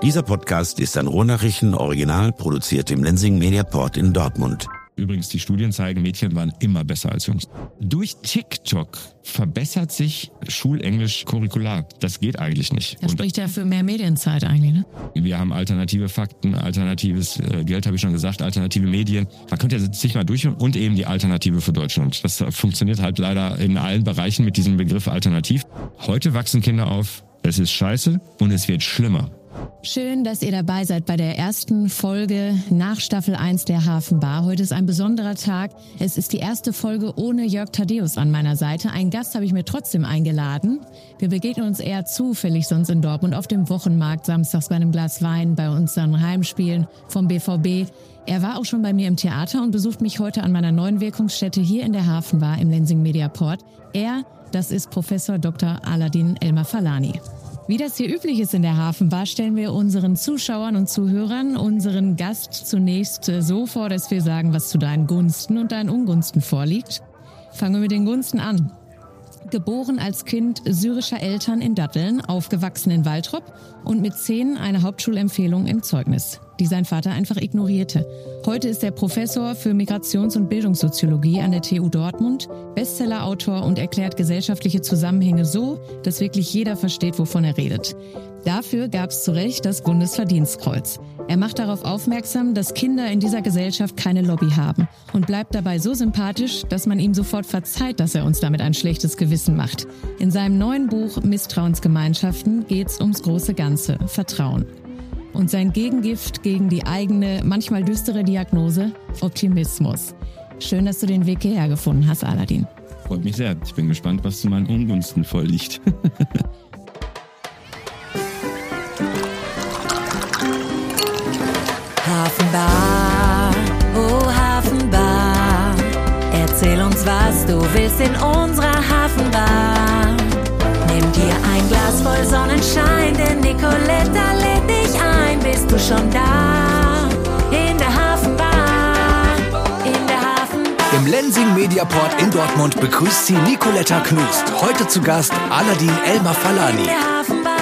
Dieser Podcast ist ein Ruhrnachrichten-Original, produziert im Lenzing Mediaport in Dortmund. Übrigens, die Studien zeigen, Mädchen waren immer besser als Jungs. Durch TikTok verbessert sich Schulenglisch curricular. Das geht eigentlich nicht. Das spricht ja für mehr Medienzeit eigentlich, ne? Wir haben alternative Fakten, alternatives Geld, habe ich schon gesagt, alternative Medien. Man könnte ja sich mal durchhören und eben die Alternative für Deutschland. Das funktioniert halt leider in allen Bereichen mit diesem Begriff alternativ. Heute wachsen Kinder auf, es ist scheiße und es wird schlimmer. Schön, dass ihr dabei seid bei der ersten Folge nach Staffel 1 der Hafenbar. Heute ist ein besonderer Tag. Es ist die erste Folge ohne Jörg Thaddeus an meiner Seite. Einen Gast habe ich mir trotzdem eingeladen. Wir begegnen uns eher zufällig sonst in Dortmund auf dem Wochenmarkt, samstags bei einem Glas Wein, bei unseren Heimspielen vom BVB. Er war auch schon bei mir im Theater und besucht mich heute an meiner neuen Wirkungsstätte hier in der Hafenbar im Lenzing Mediaport. Das ist Professor Dr. Aladin Elmar-Falani. Wie das hier üblich ist in der Hafenbar, stellen wir unseren Zuschauern und Zuhörern unseren Gast zunächst so vor, dass wir sagen, was zu deinen Gunsten und deinen Ungunsten vorliegt. Fangen wir mit den Gunsten an. Geboren als Kind syrischer Eltern in Datteln, aufgewachsen in Waltrop und mit 10 eine Hauptschulempfehlung im Zeugnis, die sein Vater einfach ignorierte. Heute ist er Professor für Migrations- und Bildungssoziologie an der TU Dortmund, Bestsellerautor und erklärt gesellschaftliche Zusammenhänge so, dass wirklich jeder versteht, wovon er redet. Dafür gab es zu Recht das Bundesverdienstkreuz. Er macht darauf aufmerksam, dass Kinder in dieser Gesellschaft keine Lobby haben und bleibt dabei so sympathisch, dass man ihm sofort verzeiht, dass er uns damit ein schlechtes Gewissen macht. In seinem neuen Buch Misstrauensgemeinschaften geht's ums große Ganze, Vertrauen. Und sein Gegengift gegen die eigene, manchmal düstere Diagnose, Optimismus. Schön, dass du den Weg hierher gefunden hast, Aladin. Freut mich sehr. Ich bin gespannt, was zu meinen Ungunsten vorliegt. Hafenbar, oh Hafenbar, erzähl uns, was du willst in unserer Hafenbar. Nimm dir ein Glas voll Sonnenschein, denn Nicoletta lädt dich ein. Bist du schon da? In der Hafenbar, in der Hafenbar. Im Lenzing Mediaport in Dortmund begrüßt sie Nicoletta Knust. Heute zu Gast Aladin Elmar-Falani. In der Hafenbar.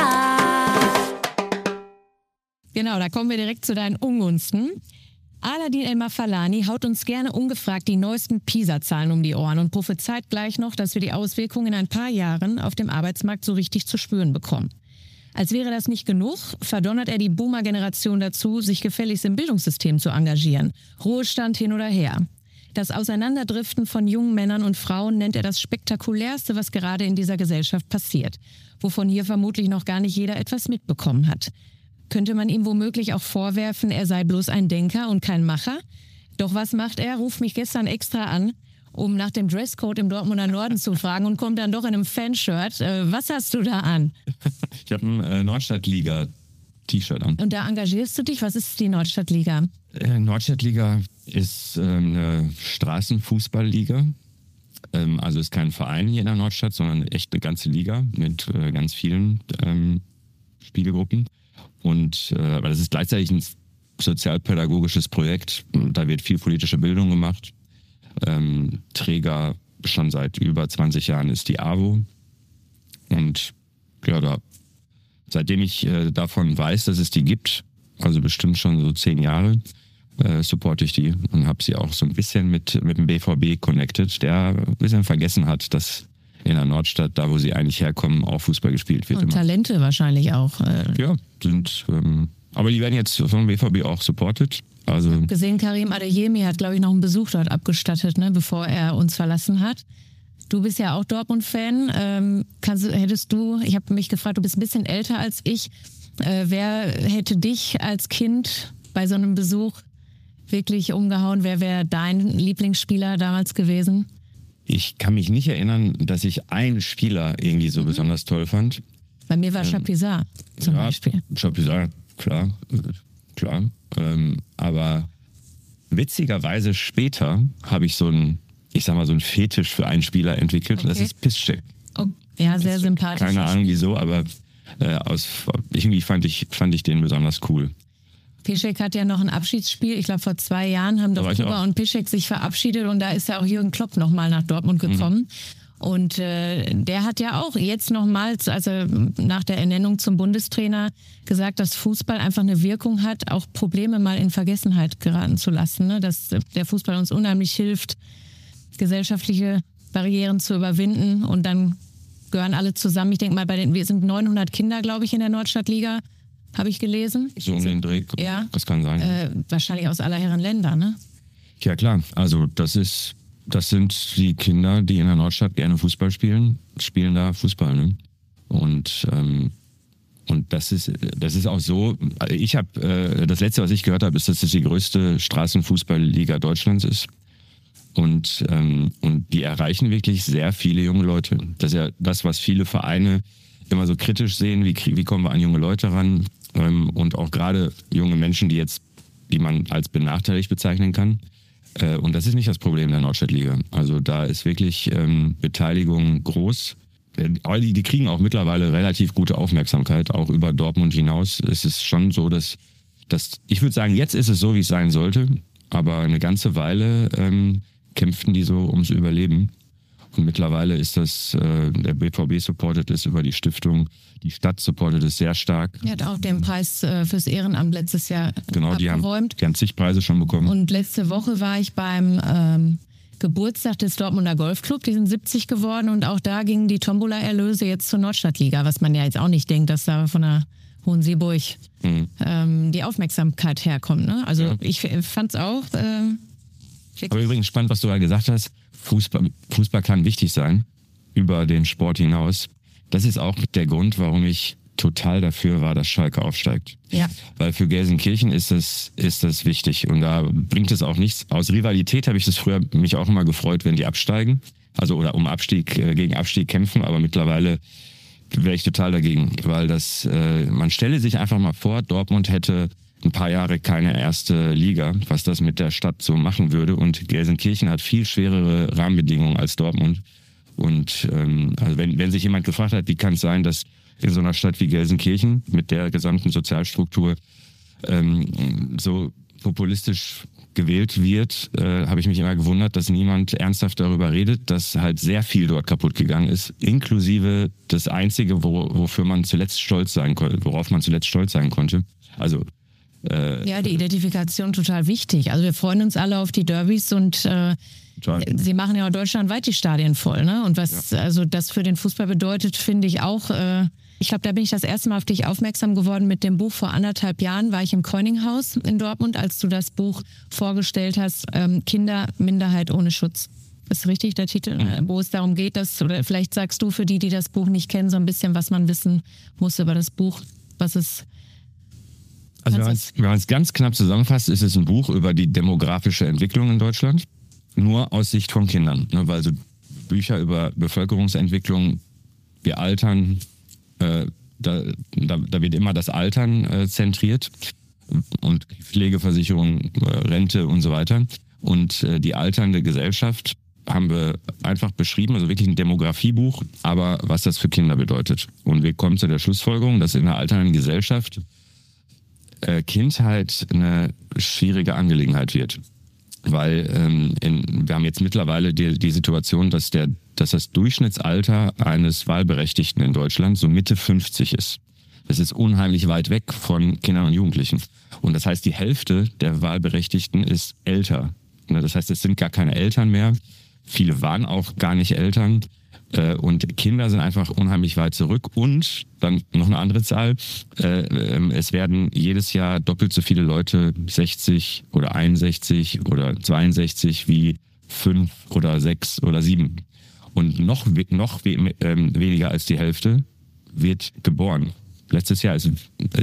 Genau, da kommen wir direkt zu deinen Ungunsten. Aladin Elmar-Falani haut uns gerne ungefragt die neuesten PISA-Zahlen um die Ohren und prophezeit gleich noch, dass wir die Auswirkungen in ein paar Jahren auf dem Arbeitsmarkt so richtig zu spüren bekommen. Als wäre das nicht genug, verdonnert er die Boomer-Generation dazu, sich gefälligst im Bildungssystem zu engagieren. Ruhestand hin oder her. Das Auseinanderdriften von jungen Männern und Frauen nennt er das Spektakulärste, was gerade in dieser Gesellschaft passiert, wovon hier vermutlich noch gar nicht jeder etwas mitbekommen hat. Könnte man ihm womöglich auch vorwerfen, er sei bloß ein Denker und kein Macher? Doch was macht er? Ruft mich gestern extra an, um nach dem Dresscode im Dortmunder Norden zu fragen und kommt dann doch in einem Fanshirt. Was hast du da an? Ich habe ein Nordstadtliga-T-Shirt an. Und da engagierst du dich? Was ist die Nordstadtliga? Nordstadtliga ist eine Straßenfußballliga. Also ist kein Verein hier in der Nordstadt, sondern echt eine ganze Liga mit ganz vielen Spielgruppen. Aber das ist gleichzeitig ein sozialpädagogisches Projekt. Da wird viel politische Bildung gemacht. Träger schon seit über 20 Jahren ist die AWO. Und ja, seitdem ich davon weiß, dass es die gibt, also bestimmt schon so 10 Jahre, supporte ich die und habe sie auch so ein bisschen mit dem BVB connected, der ein bisschen vergessen hat, dass in der Nordstadt, da wo sie eigentlich herkommen, auch Fußball gespielt wird. Und immer. Talente wahrscheinlich auch. Ja, aber die werden jetzt vom BVB auch supported. Also gesehen, Karim Adeyemi hat, glaube ich, noch einen Besuch dort abgestattet, ne, bevor er uns verlassen hat. Du bist ja auch Dortmund-Fan. Ich habe mich gefragt, du bist ein bisschen älter als ich. Wer hätte dich als Kind bei so einem Besuch wirklich umgehauen? Wer wäre dein Lieblingsspieler damals gewesen? Ich kann mich nicht erinnern, dass ich einen Spieler irgendwie so besonders toll fand. Bei mir war Chapuisat zum Beispiel. Chapuisat, klar. Aber witzigerweise später habe ich so einen Fetisch für einen Spieler entwickelt. Okay. Das ist Piszczek. Oh, ja, sehr sympathisch. Keine Ahnung wieso, aber irgendwie fand ich den besonders cool. Piszczek hat ja noch ein Abschiedsspiel. Ich glaube, vor 2 Jahren haben doch Kuba und Piszczek sich verabschiedet und da ist ja auch Jürgen Klopp nochmal nach Dortmund gekommen. Und der hat ja auch jetzt nochmals, also nach der Ernennung zum Bundestrainer, gesagt, dass Fußball einfach eine Wirkung hat, auch Probleme mal in Vergessenheit geraten zu lassen. Ne? Dass der Fußball uns unheimlich hilft, gesellschaftliche Barrieren zu überwinden. Und dann gehören alle zusammen. Ich denke mal, wir sind 900 Kinder, glaube ich, in der Nordstadtliga, habe ich gelesen. So um den Dreh, ja. Das kann sein. Wahrscheinlich aus aller Herren Länder, ne? Ja, klar. Also das sind die Kinder, die in der Nordstadt gerne Fußball spielen da Fußball. Ne? Und das ist auch so. Ich habe das letzte, was ich gehört habe, ist, dass es die größte Straßenfußballliga Deutschlands ist. Und die erreichen wirklich sehr viele junge Leute. Das ist ja das, was viele Vereine immer so kritisch sehen. Wie kommen wir an junge Leute ran? Und auch gerade junge Menschen, die man als benachteiligt bezeichnen kann. Und das ist nicht das Problem der Nordstadtliga. Also da ist wirklich Beteiligung groß. Die kriegen auch mittlerweile relativ gute Aufmerksamkeit, auch über Dortmund hinaus. Es ist schon so, dass ich würde sagen, jetzt ist es so, wie es sein sollte. Aber eine ganze Weile kämpften die so ums Überleben. Und mittlerweile ist das, der BVB supportet es über die Stiftung, die Stadt supportet es sehr stark. Die hat auch den Preis fürs Ehrenamt letztes Jahr abgeräumt. Die haben zig Preise schon bekommen. Und letzte Woche war ich beim Geburtstag des Dortmunder Golfclub, die sind 70 geworden und auch da gingen die Tombola-Erlöse jetzt zur Nordstadtliga, was man ja jetzt auch nicht denkt, dass da von der Hohensieburg die Aufmerksamkeit herkommt. Ne? Also ja. Ich fand's auch... Aber übrigens spannend, was du gerade gesagt hast. Fußball kann wichtig sein, über den Sport hinaus. Das ist auch der Grund, warum ich total dafür war, dass Schalke aufsteigt. Ja. Weil für Gelsenkirchen ist das wichtig. Und da bringt es auch nichts. Aus Rivalität habe ich das früher mich auch immer gefreut, wenn die absteigen. Also oder gegen Abstieg kämpfen. Aber mittlerweile wäre ich total dagegen. Weil man stelle sich einfach mal vor, Dortmund hätte ein paar Jahre keine erste Liga, was das mit der Stadt so machen würde. Und Gelsenkirchen hat viel schwerere Rahmenbedingungen als Dortmund. Und also wenn sich jemand gefragt hat, wie kann es sein, dass in so einer Stadt wie Gelsenkirchen mit der gesamten Sozialstruktur so populistisch gewählt wird, habe ich mich immer gewundert, dass niemand ernsthaft darüber redet, dass halt sehr viel dort kaputt gegangen ist, inklusive das Einzige, worauf man zuletzt stolz sein konnte. Also ja, die Identifikation total wichtig. Also wir freuen uns alle auf die Derbys und sie machen ja auch deutschlandweit die Stadien voll. Ne? Und was also das für den Fußball bedeutet, finde ich auch. Ich glaube, da bin ich das erste Mal auf dich aufmerksam geworden mit dem Buch. Vor 1,5 Jahren war ich im Koininghaus in Dortmund, als du das Buch vorgestellt hast, Kinder, Minderheit ohne Schutz. Ist richtig der Titel, wo es darum geht, oder vielleicht sagst du für die das Buch nicht kennen, so ein bisschen, was man wissen muss über das Buch, was es... Also wenn man es ganz knapp zusammenfasst, ist es ein Buch über die demografische Entwicklung in Deutschland, nur aus Sicht von Kindern. Ne? Weil so Bücher über Bevölkerungsentwicklung, wir altern, da wird immer das Altern zentriert und Pflegeversicherung, Rente und so weiter. Und die alternde Gesellschaft haben wir einfach beschrieben, also wirklich ein Demografiebuch, aber was das für Kinder bedeutet. Und wir kommen zu der Schlussfolgerung, dass in einer alternden Gesellschaft Kindheit eine schwierige Angelegenheit wird. Weil wir haben jetzt mittlerweile die Situation, dass das Durchschnittsalter eines Wahlberechtigten in Deutschland so Mitte 50 ist. Das ist unheimlich weit weg von Kindern und Jugendlichen. Und das heißt, die Hälfte der Wahlberechtigten ist älter. Das heißt, es sind gar keine Eltern mehr. Viele waren auch gar nicht Eltern. Und Kinder sind einfach unheimlich weit zurück. Und dann noch eine andere Zahl. Es werden jedes Jahr doppelt so viele Leute 60 oder 61 oder 62 wie 5 oder 6 oder 7. Und noch weniger als die Hälfte wird geboren. Letztes Jahr sind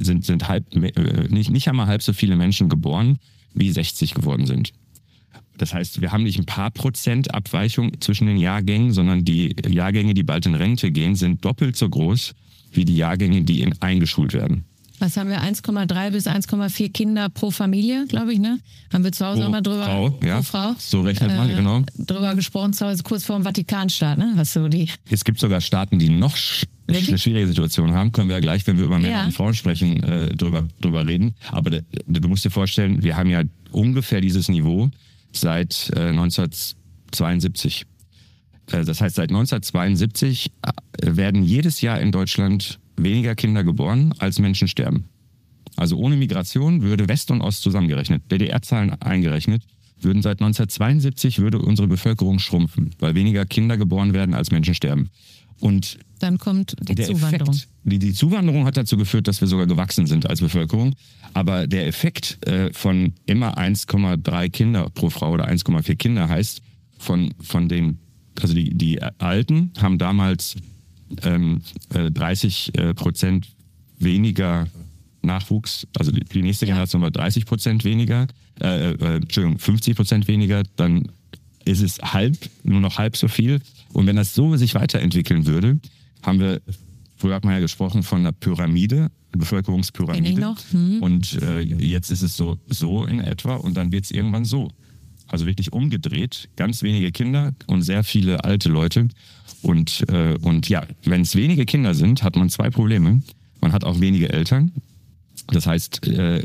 nicht einmal halb so viele Menschen geboren, wie 60 geworden sind. Das heißt, wir haben nicht ein paar Prozent Abweichung zwischen den Jahrgängen, sondern die Jahrgänge, die bald in Rente gehen, sind doppelt so groß wie die Jahrgänge, die eingeschult werden. Was haben wir? 1,3 bis 1,4 Kinder pro Familie, glaube ich, ne? Haben wir zu Hause auch mal drüber... Pro Frau. So rechnet man, genau. Drüber gesprochen, zu Hause kurz vor dem Vatikanstaat, ne? Es gibt sogar Staaten, die noch eine schwierige Situation haben. Können wir ja gleich, wenn wir über Männer und Frauen sprechen, drüber reden. Aber du musst dir vorstellen, wir haben ja ungefähr dieses Niveau seit 1972. Das heißt, seit 1972 werden jedes Jahr in Deutschland weniger Kinder geboren, als Menschen sterben. Also ohne Migration würde West und Ost zusammengerechnet, DDR-Zahlen eingerechnet, würden seit 1972 würde unsere Bevölkerung schrumpfen, weil weniger Kinder geboren werden, als Menschen sterben. Und dann kommt die Zuwanderung. Effekt, die Zuwanderung hat dazu geführt, dass wir sogar gewachsen sind als Bevölkerung. Aber der Effekt von immer 1,3 Kinder pro Frau oder 1,4 Kinder heißt, von den, also die Alten haben damals 30% weniger Nachwuchs, also die nächste Generation war 30% weniger, 50% weniger, dann ist es nur noch halb so viel. Und wenn das so sich weiterentwickeln würde, früher hat man ja gesprochen von einer Pyramide, Bevölkerungspyramide. Kenn ich noch. Und jetzt ist es so in etwa und dann wird es irgendwann so. Also wirklich umgedreht, ganz wenige Kinder und sehr viele alte Leute. Und ja, wenn es wenige Kinder sind, hat man 2 Probleme. Man hat auch wenige Eltern. Das heißt,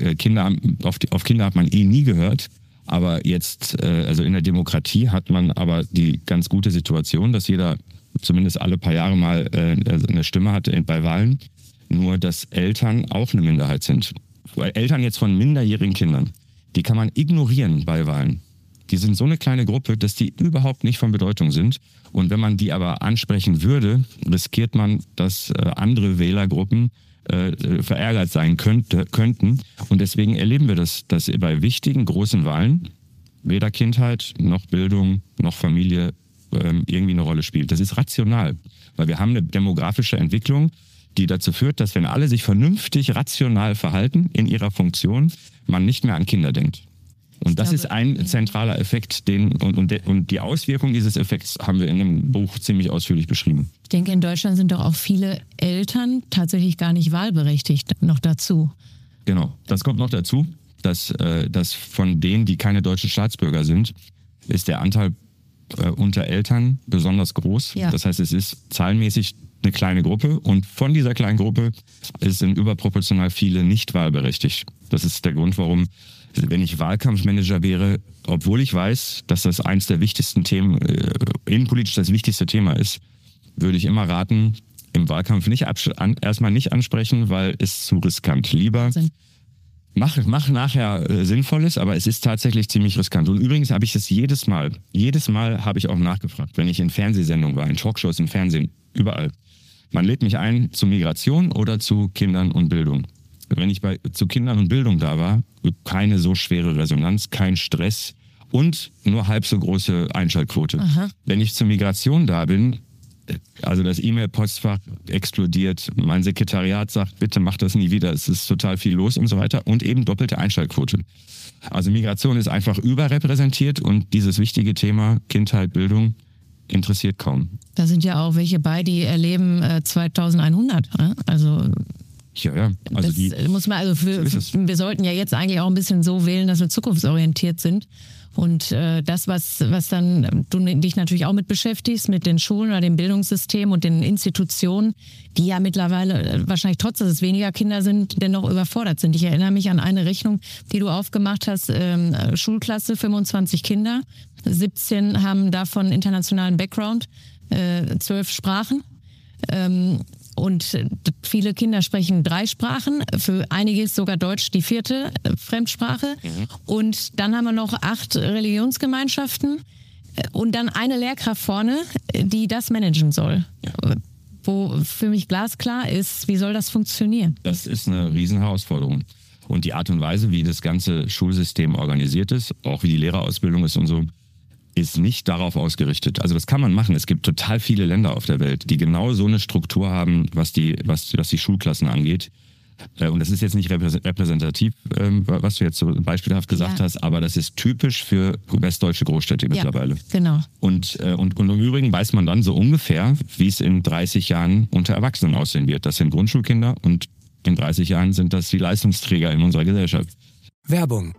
auf Kinder hat man nie gehört. Aber jetzt, also in der Demokratie hat man aber die ganz gute Situation, dass jeder zumindest alle paar Jahre mal eine Stimme hat bei Wahlen. Nur, dass Eltern auch eine Minderheit sind. Weil Eltern jetzt von minderjährigen Kindern, die kann man ignorieren bei Wahlen. Die sind so eine kleine Gruppe, dass die überhaupt nicht von Bedeutung sind. Und wenn man die aber ansprechen würde, riskiert man, dass andere Wählergruppen verärgert sein könnten. Und deswegen erleben wir das, dass bei wichtigen, großen Wahlen weder Kindheit noch Bildung noch Familie irgendwie eine Rolle spielt. Das ist rational, weil wir haben eine demografische Entwicklung, die dazu führt, dass wenn alle sich vernünftig, rational verhalten in ihrer Funktion, man nicht mehr an Kinder denkt. Und das ist ein zentraler Effekt, und die Auswirkung dieses Effekts haben wir in dem Buch ziemlich ausführlich beschrieben. Ich denke, in Deutschland sind doch auch viele Eltern tatsächlich gar nicht wahlberechtigt noch dazu. Genau, das kommt noch dazu, dass von denen, die keine deutschen Staatsbürger sind, ist der Anteil unter Eltern besonders groß. Ja. Das heißt, es ist zahlenmäßig eine kleine Gruppe und von dieser kleinen Gruppe sind überproportional viele nicht wahlberechtigt. Das ist der Grund, warum, wenn ich Wahlkampfmanager wäre, obwohl ich weiß, dass das eins der wichtigsten Themen, innenpolitisch das wichtigste Thema ist, würde ich immer raten, im Wahlkampf erstmal nicht ansprechen, weil es zu riskant. Lieber mach nachher Sinnvolles, aber es ist tatsächlich ziemlich riskant. Und übrigens habe ich es jedes Mal habe ich auch nachgefragt, wenn ich in Fernsehsendungen war, in Talkshows im Fernsehen, überall. Man lädt mich ein zu Migration oder zu Kindern und Bildung. Wenn ich zu Kindern und Bildung da war, keine so schwere Resonanz, kein Stress und nur halb so große Einschaltquote. Aha. Wenn ich zur Migration da bin, also das E-Mail-Postfach explodiert, mein Sekretariat sagt, bitte mach das nie wieder, es ist total viel los und so weiter und eben doppelte Einschaltquote. Also Migration ist einfach überrepräsentiert und dieses wichtige Thema Kindheit, Bildung interessiert kaum. Da sind ja auch welche bei, die erleben 2100, also... Ja. Also das muss man wir sollten ja jetzt eigentlich auch ein bisschen so wählen, dass wir zukunftsorientiert sind. Und das, was dann du dich natürlich auch mit beschäftigst, mit den Schulen oder dem Bildungssystem und den Institutionen, die ja mittlerweile wahrscheinlich trotz, dass es weniger Kinder sind, dennoch überfordert sind. Ich erinnere mich an eine Rechnung, die du aufgemacht hast, Schulklasse, 25 Kinder, 17 haben davon internationalen Background, 12 Sprachen. Und viele Kinder sprechen 3 Sprachen, für einige ist sogar Deutsch die 4. Fremdsprache. Mhm. Und dann haben wir noch 8 Religionsgemeinschaften und dann eine Lehrkraft vorne, die das managen soll. Ja. Wo für mich glasklar ist, wie soll das funktionieren? Das ist eine Riesenherausforderung. Und die Art und Weise, wie das ganze Schulsystem organisiert ist, auch wie die Lehrerausbildung ist und so, ist nicht darauf ausgerichtet. Also das kann man machen. Es gibt total viele Länder auf der Welt, die genau so eine Struktur haben, was die Schulklassen angeht. Und das ist jetzt nicht repräsentativ, was du jetzt so beispielhaft gesagt hast, aber das ist typisch für westdeutsche Großstädte mittlerweile. Genau. Und im Übrigen weiß man dann so ungefähr, wie es in 30 Jahren unter Erwachsenen aussehen wird. Das sind Grundschulkinder und in 30 Jahren sind das die Leistungsträger in unserer Gesellschaft. Werbung.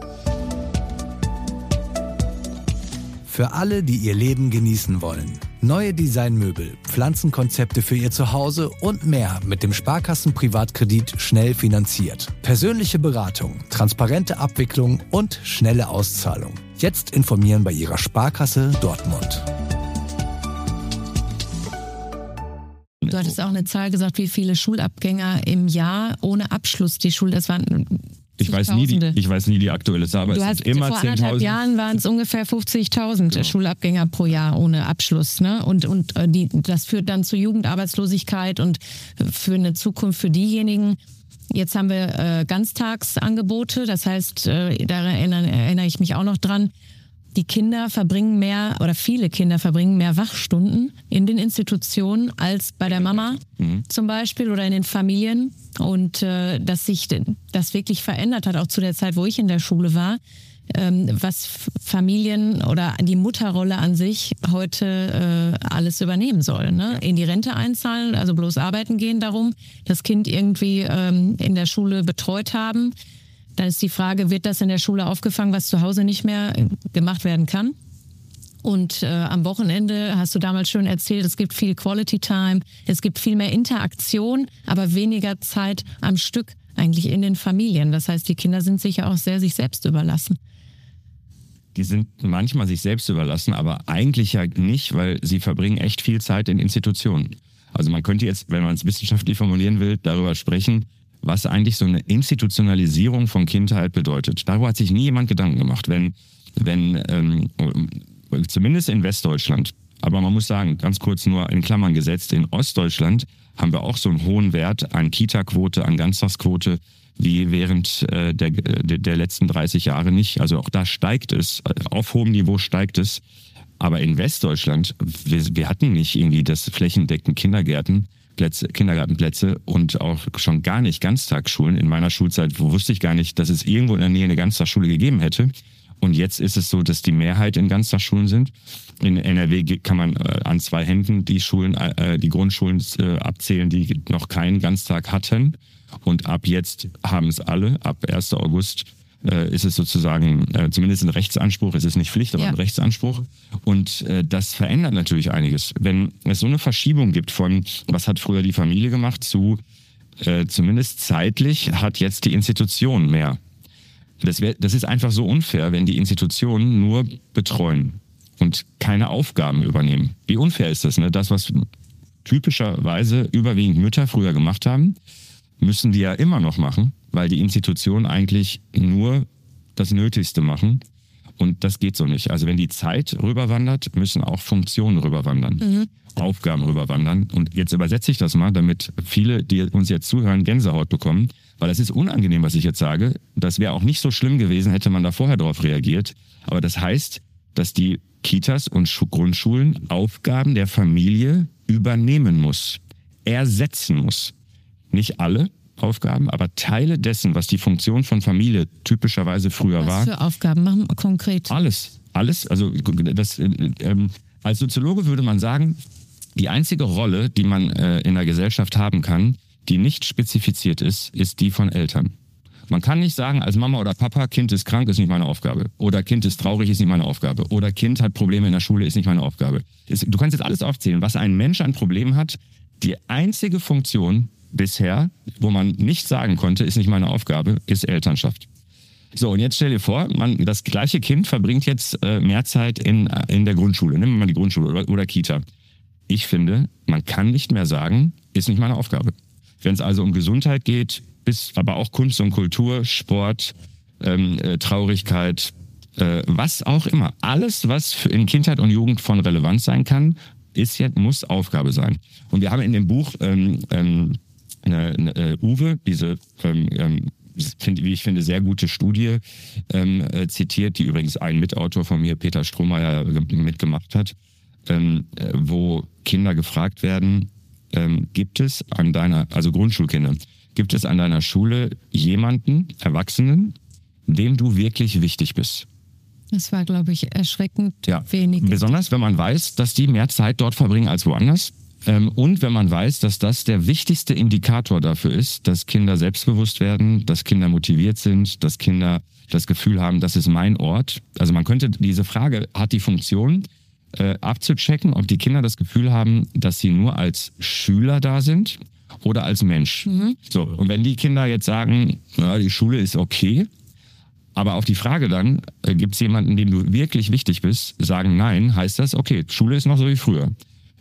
Für alle, die ihr Leben genießen wollen. Neue Designmöbel, Pflanzenkonzepte für ihr Zuhause und mehr mit dem Sparkassen Privatkredit schnell finanziert. Persönliche Beratung, transparente Abwicklung und schnelle Auszahlung. Jetzt informieren bei Ihrer Sparkasse Dortmund. Du hattest auch eine Zahl gesagt, wie viele Schulabgänger im Jahr ohne Abschluss die Schule, das waren ich weiß nie die aktuelle Zahl, aber es sind immer 10.000. Vor anderthalb Jahren waren es ungefähr 50.000 Schulabgänger pro Jahr ohne Abschluss. Ne? Und das führt dann zu Jugendarbeitslosigkeit und für eine Zukunft für diejenigen. Jetzt haben wir Ganztagsangebote, das heißt, da erinnere ich mich auch noch dran, die Kinder verbringen viele Kinder verbringen mehr Wachstunden in den Institutionen als bei der Mama zum Beispiel oder in den Familien. Und dass sich das wirklich verändert hat, auch zu der Zeit, wo ich in der Schule war, was Familien oder die Mutterrolle an sich heute alles übernehmen soll. Ne? In die Rente einzahlen, also bloß arbeiten gehen darum, das Kind irgendwie in der Schule betreut haben. Dann ist die Frage, wird das in der Schule aufgefangen, was zu Hause nicht mehr gemacht werden kann? Und am Wochenende, hast du damals schön erzählt, es gibt viel Quality Time, es gibt viel mehr Interaktion, aber weniger Zeit am Stück eigentlich in den Familien. Das heißt, die Kinder sind sich ja auch sehr sich selbst überlassen. Die sind manchmal sich selbst überlassen, aber eigentlich ja nicht, weil sie verbringen echt viel Zeit in Institutionen. Also man könnte jetzt, wenn man es wissenschaftlich formulieren will, darüber sprechen, was eigentlich so eine Institutionalisierung von Kindheit bedeutet. Darüber hat sich nie jemand Gedanken gemacht. Wenn zumindest in Westdeutschland, aber man muss sagen, ganz kurz nur in Klammern gesetzt, in Ostdeutschland haben wir auch so einen hohen Wert an Kita-Quote, an Ganztagsquote, wie während der letzten 30 Jahre nicht. Also auch da steigt es, auf hohem Niveau steigt es. Aber in Westdeutschland, wir hatten nicht irgendwie das flächendeckend Kindergartenplätze und auch schon gar nicht Ganztagsschulen. In meiner Schulzeit wusste ich gar nicht, dass es irgendwo in der Nähe eine Ganztagsschule gegeben hätte. Und jetzt ist es so, dass die Mehrheit in Ganztagsschulen sind. In NRW kann man an 2 Händen die Grundschulen abzählen, die noch keinen Ganztag hatten. Und ab jetzt haben es alle. Ab 1. August ist es sozusagen zumindest ein Rechtsanspruch. Es ist nicht Pflicht, aber ein Rechtsanspruch. Und das verändert natürlich einiges. Wenn es so eine Verschiebung gibt von, was hat früher die Familie gemacht, zu zumindest zeitlich hat jetzt die Institution mehr. Das ist einfach so unfair, wenn die Institutionen nur betreuen und keine Aufgaben übernehmen. Wie unfair ist das? Ne? Das, was typischerweise überwiegend Mütter früher gemacht haben, müssen die ja immer noch machen, weil die Institutionen eigentlich nur das Nötigste machen. Und das geht so nicht. Also wenn die Zeit rüberwandert, müssen auch Funktionen rüberwandern, Aufgaben rüberwandern. Und jetzt übersetze ich das mal, damit viele, die uns jetzt zuhören, Gänsehaut bekommen. Weil das ist unangenehm, was ich jetzt sage. Das wäre auch nicht so schlimm gewesen, hätte man da vorher drauf reagiert. Aber das heißt, dass die Kitas und Grundschulen Aufgaben der Familie übernehmen muss, ersetzen muss. Nicht alle Aufgaben, aber Teile dessen, was die Funktion von Familie typischerweise früher war. Was für Aufgaben machen wir konkret? Alles. Also als Soziologe würde man sagen, die einzige Rolle, die man in der Gesellschaft haben kann, die nicht spezifiziert ist, ist die von Eltern. Man kann nicht sagen, als Mama oder Papa, Kind ist krank, ist nicht meine Aufgabe. Oder Kind ist traurig, ist nicht meine Aufgabe. Oder Kind hat Probleme in der Schule, ist nicht meine Aufgabe. Du kannst jetzt alles aufzählen, was ein Mensch an Problemen hat. Die einzige Funktion bisher, wo man nicht sagen konnte, ist nicht meine Aufgabe, ist Elternschaft. So, und jetzt stell dir vor, das gleiche Kind verbringt jetzt mehr Zeit in der Grundschule. Nehmen wir mal die Grundschule oder Kita. Ich finde, man kann nicht mehr sagen, ist nicht meine Aufgabe. Wenn es also um Gesundheit geht, aber auch Kunst und Kultur, Sport, Traurigkeit, was auch immer. Alles, was in Kindheit und Jugend von Relevanz sein kann, muss Aufgabe sein. Und wir haben in dem Buch Uwe, diese, wie ich finde, sehr gute Studie zitiert, die übrigens ein Mitautor von mir, Peter Strohmeier, mitgemacht hat, wo Kinder gefragt werden, gibt es an Grundschulkinder, gibt es an deiner Schule jemanden, Erwachsenen, dem du wirklich wichtig bist? Das war, glaube ich, erschreckend wenig. Besonders, wenn man weiß, dass die mehr Zeit dort verbringen als woanders. Und wenn man weiß, dass das der wichtigste Indikator dafür ist, dass Kinder selbstbewusst werden, dass Kinder motiviert sind, dass Kinder das Gefühl haben, das ist mein Ort. Also man könnte, diese Frage hat die Funktion, abzuchecken, ob die Kinder das Gefühl haben, dass sie nur als Schüler da sind oder als Mensch. So, und wenn die Kinder jetzt sagen, na, die Schule ist okay, aber auf die Frage dann, gibt es jemanden, dem du wirklich wichtig bist, sagen nein, heißt das, okay, Schule ist noch so wie früher.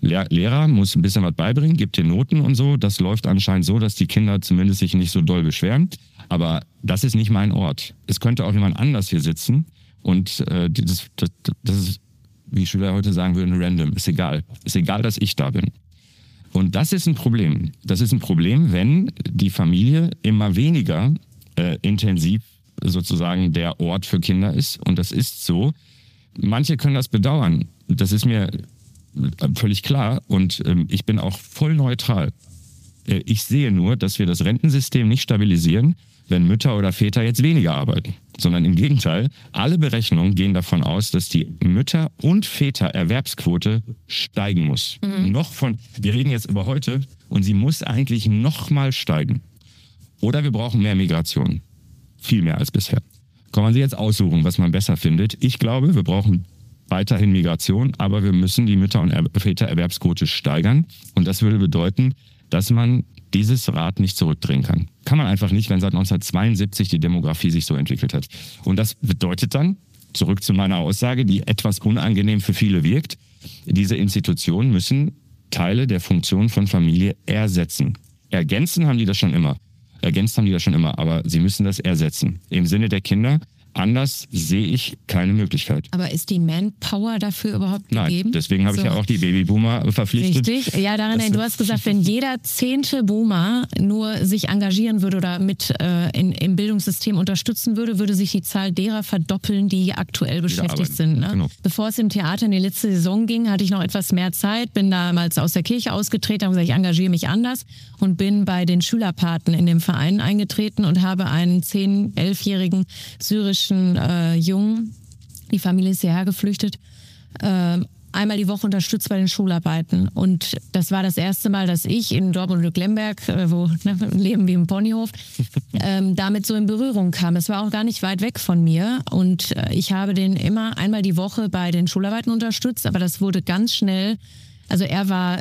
Lehrer muss ein bisschen was beibringen, gibt dir Noten und so. Das läuft anscheinend so, dass die Kinder zumindest sich nicht so doll beschweren. Aber das ist nicht mein Ort. Es könnte auch jemand anders hier sitzen und das ist, wie Schüler heute sagen würden, random. Ist egal. Ist egal, dass ich da bin. Und das ist ein Problem. Das ist ein Problem, wenn die Familie immer weniger intensiv sozusagen der Ort für Kinder ist. Und das ist so. Manche können das bedauern. Das ist mir völlig klar. Und ich bin auch voll neutral. Ich sehe nur, dass wir das Rentensystem nicht stabilisieren, wenn Mütter oder Väter jetzt weniger arbeiten. Sondern im Gegenteil, alle Berechnungen gehen davon aus, dass die Mütter- und Väter-Erwerbsquote steigen muss. Wir reden jetzt über heute und sie muss eigentlich noch mal steigen. Oder wir brauchen mehr Migration. Viel mehr als bisher. Kann man sich jetzt aussuchen, was man besser findet. Ich glaube, wir brauchen weiterhin Migration, aber wir müssen die Mütter- und Väter-Erwerbsquote steigern. Und das würde bedeuten, dass man dieses Rad nicht zurückdrehen kann. Kann man einfach nicht, wenn seit 1972 die Demografie sich so entwickelt hat. Und das bedeutet dann, zurück zu meiner Aussage, die etwas unangenehm für viele wirkt, diese Institutionen müssen Teile der Funktion von Familie ersetzen. Ergänzt haben die das schon immer, aber sie müssen das ersetzen. Im Sinne der Kinder. Anders sehe ich keine Möglichkeit. Aber ist die Manpower dafür überhaupt gegeben? Nein, deswegen habe ich ja auch die Babyboomer verpflichtet. Richtig, ja, du hast gesagt, wenn jeder 10. Boomer nur sich engagieren würde oder mit im Bildungssystem unterstützen würde, würde sich die Zahl derer verdoppeln, die aktuell beschäftigt sind. Ne? Genau. Bevor es im Theater in die letzte Saison ging, hatte ich noch etwas mehr Zeit, bin damals aus der Kirche ausgetreten, habe gesagt, ich engagiere mich anders und bin bei den Schülerpaten in dem Verein eingetreten und habe einen 10-, 11-jährigen syrischen Jungen, die Familie ist hierher geflüchtet, einmal die Woche unterstützt bei den Schularbeiten. Und das war das erste Mal, dass ich in Dortmund-Glemberg, wo leben wie im Ponyhof, damit so in Berührung kam. Es war auch gar nicht weit weg von mir. Und ich habe den immer einmal die Woche bei den Schularbeiten unterstützt, aber das wurde ganz schnell, also er war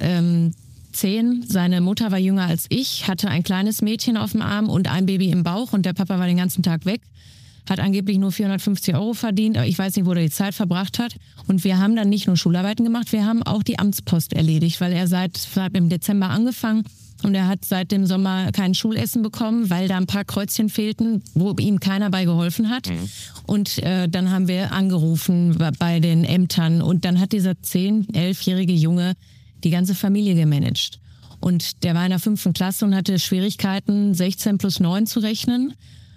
10, seine Mutter war jünger als ich, hatte ein kleines Mädchen auf dem Arm und ein Baby im Bauch und der Papa war den ganzen Tag weg. Hat angeblich nur 450 € verdient, aber ich weiß nicht, wo er die Zeit verbracht hat. Und wir haben dann nicht nur Schularbeiten gemacht, wir haben auch die Amtspost erledigt, weil er hat im Dezember angefangen und er hat seit dem Sommer kein Schulessen bekommen, weil da ein paar Kreuzchen fehlten, wo ihm keiner bei geholfen hat. Und dann haben wir angerufen bei den Ämtern und dann hat dieser 10-, 11-jährige Junge die ganze Familie gemanagt. Und der war in der 5. Klasse und hatte Schwierigkeiten, 16 plus 9 zu rechnen.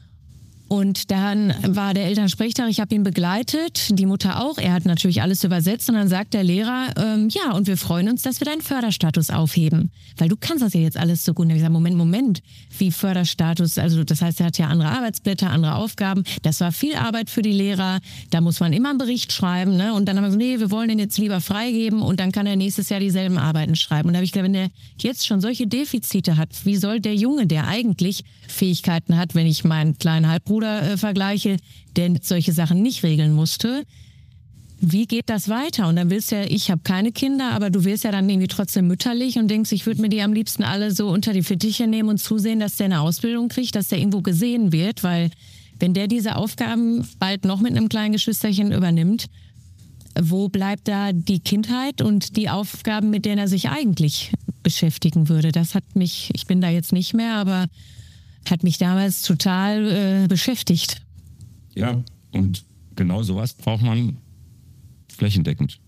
Und dann war der Elternsprechtag, ich habe ihn begleitet, die Mutter auch. Er hat natürlich alles übersetzt und dann sagt der Lehrer, ja, und wir freuen uns, dass wir deinen Förderstatus aufheben. Weil du kannst das ja jetzt alles so gut. Und ich sage, Moment, wie Förderstatus? Also das heißt, er hat ja andere Arbeitsblätter, andere Aufgaben. Das war viel Arbeit für die Lehrer. Da muss man immer einen Bericht schreiben. Ne? Und dann haben wir gesagt, nee, wir wollen den jetzt lieber freigeben und dann kann er nächstes Jahr dieselben Arbeiten schreiben. Und da habe ich gedacht, wenn der jetzt schon solche Defizite hat, wie soll der Junge, der eigentlich Fähigkeiten hat, wenn ich meinen kleinen Halbbruder vergleiche, der solche Sachen nicht regeln musste, wie geht das weiter? Und dann willst du ja, ich habe keine Kinder, aber du wirst ja dann irgendwie trotzdem mütterlich und denkst, ich würde mir die am liebsten alle so unter die Fittiche nehmen und zusehen, dass der eine Ausbildung kriegt, dass der irgendwo gesehen wird, weil wenn der diese Aufgaben bald noch mit einem kleinen Geschwisterchen übernimmt, wo bleibt da die Kindheit und die Aufgaben, mit denen er sich eigentlich beschäftigen würde? Das hat mich, ich bin da jetzt nicht mehr, aber hat mich damals total beschäftigt. Ja, und genau sowas braucht man flächendeckend.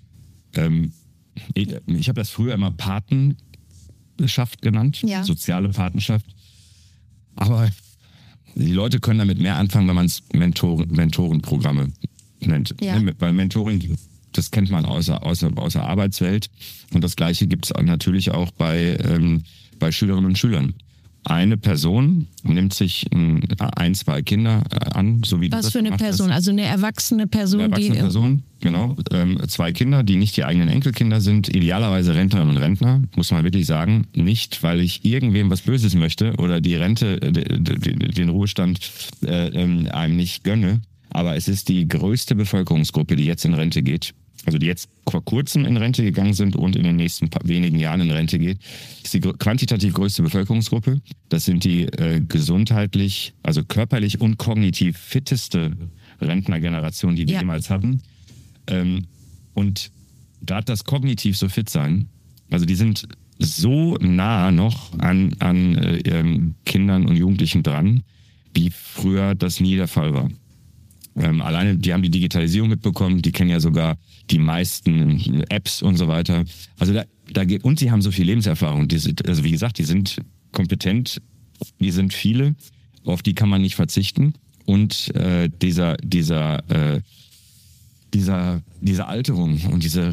Ich habe das früher immer Patenschaft genannt, ja. Soziale Patenschaft. Aber die Leute können damit mehr anfangen, wenn man es Mentorenprogramme nennt. Ja. Weil Mentoring, das kennt man aus der Arbeitswelt. Und das Gleiche gibt es natürlich auch bei Schülerinnen und Schülern. Eine Person nimmt sich 1, 2 Kinder an, so wie du das Was für eine Person? Also eine erwachsene Person, eine erwachsene Person, genau. 2 Kinder, die nicht die eigenen Enkelkinder sind, idealerweise Rentnerinnen und Rentner, muss man wirklich sagen. Nicht, weil ich irgendwem was Böses möchte oder die Rente, den Ruhestand einem nicht gönne, aber es ist die größte Bevölkerungsgruppe, die jetzt in Rente geht. Also die jetzt vor kurzem in Rente gegangen sind und in den nächsten wenigen Jahren in Rente geht, ist die quantitativ größte Bevölkerungsgruppe. Das sind die gesundheitlich, also körperlich und kognitiv fitteste Rentnergeneration, die wir jemals hatten. Und gerade das kognitiv so fit sein, also die sind so nah noch an Kindern und Jugendlichen dran, wie früher das nie der Fall war. Alleine, die haben die Digitalisierung mitbekommen, die kennen ja sogar die meisten Apps und so weiter. Also und sie haben so viel Lebenserfahrung. Also wie gesagt, die sind kompetent, die sind viele, auf die kann man nicht verzichten. Und diese Alterung und diese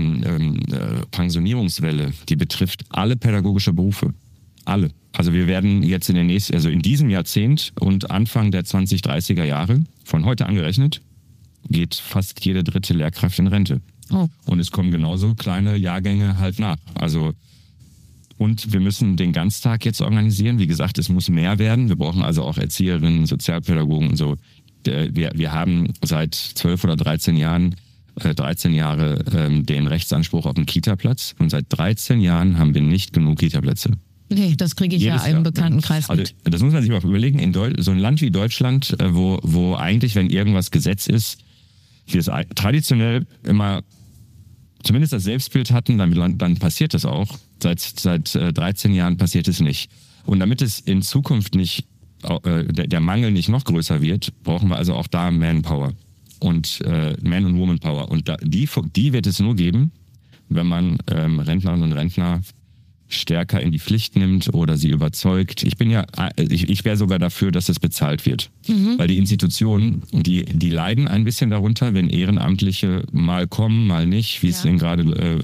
Pensionierungswelle, die betrifft alle pädagogische Berufe. Alle. Also wir werden jetzt in diesem Jahrzehnt und Anfang der 2030er Jahre, von heute angerechnet, geht fast jede 3. Lehrkraft in Rente. Oh. Und es kommen genauso kleine Jahrgänge halt nach. Also, und wir müssen den Ganztag jetzt organisieren. Wie gesagt, es muss mehr werden. Wir brauchen also auch Erzieherinnen, Sozialpädagogen und so. Wir haben seit 12 oder 13 Jahren, 13 Jahre den Rechtsanspruch auf einen Kita-Platz. Und seit 13 Jahren haben wir nicht genug Kita-Plätze. Nee, das kriege ich jedes ja im Bekanntenkreis mit. Also, das muss man sich mal überlegen. In so ein Land wie Deutschland, wo eigentlich, wenn irgendwas Gesetz ist, wir es traditionell immer zumindest das Selbstbild hatten, dann passiert es auch. Seit 13 Jahren passiert es nicht. Und damit es in Zukunft nicht der Mangel nicht noch größer wird, brauchen wir also auch da Manpower und Man- und Womanpower. Und die wird es nur geben, wenn man Rentnerinnen und Rentner stärker in die Pflicht nimmt oder sie überzeugt. Ich wäre sogar dafür, dass es bezahlt wird. Weil die Institutionen, die leiden ein bisschen darunter, wenn Ehrenamtliche mal kommen, mal nicht, wie es denen gerade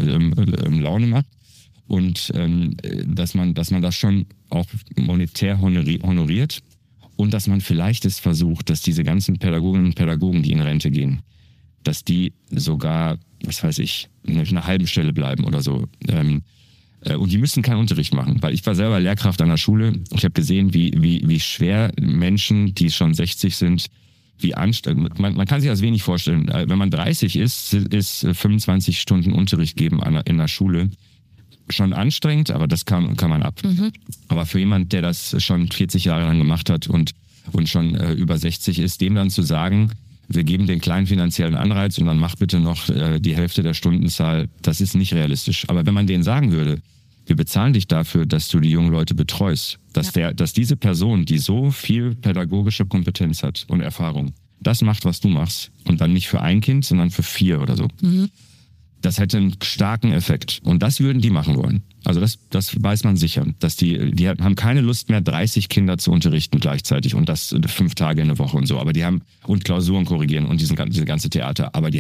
Laune macht. Und dass man das schon auch monetär honoriert und dass man vielleicht es versucht, dass diese ganzen Pädagoginnen und Pädagogen, die in Rente gehen, dass die sogar, was weiß ich, eine halben Stelle bleiben oder so. Und die müssen keinen Unterricht machen, weil ich war selber Lehrkraft an der Schule. Ich habe gesehen, wie schwer Menschen, die schon 60 sind, wie anstrengend. Man kann sich das wenig vorstellen. Wenn man 30 ist 25 Stunden Unterricht geben in der Schule schon anstrengend, aber das kann man ab. Aber für jemand, der das schon 40 Jahre lang gemacht hat und schon über 60 ist, dem dann zu sagen, wir geben den kleinen finanziellen Anreiz und dann macht bitte noch die Hälfte der Stundenzahl, das ist nicht realistisch. Aber wenn man denen sagen würde, wir bezahlen dich dafür, dass du die jungen Leute betreust, dass diese Person, die so viel pädagogische Kompetenz hat und Erfahrung, das macht, was du machst und dann nicht für ein Kind, sondern für 4 oder so. Das hätte einen starken Effekt. Und das würden die machen wollen. Also das weiß man sicher. Dass die haben keine Lust mehr, 30 Kinder zu unterrichten gleichzeitig und das 5 Tage in der Woche und so. Aber die haben, und Klausuren korrigieren und diese ganze Theater. Aber die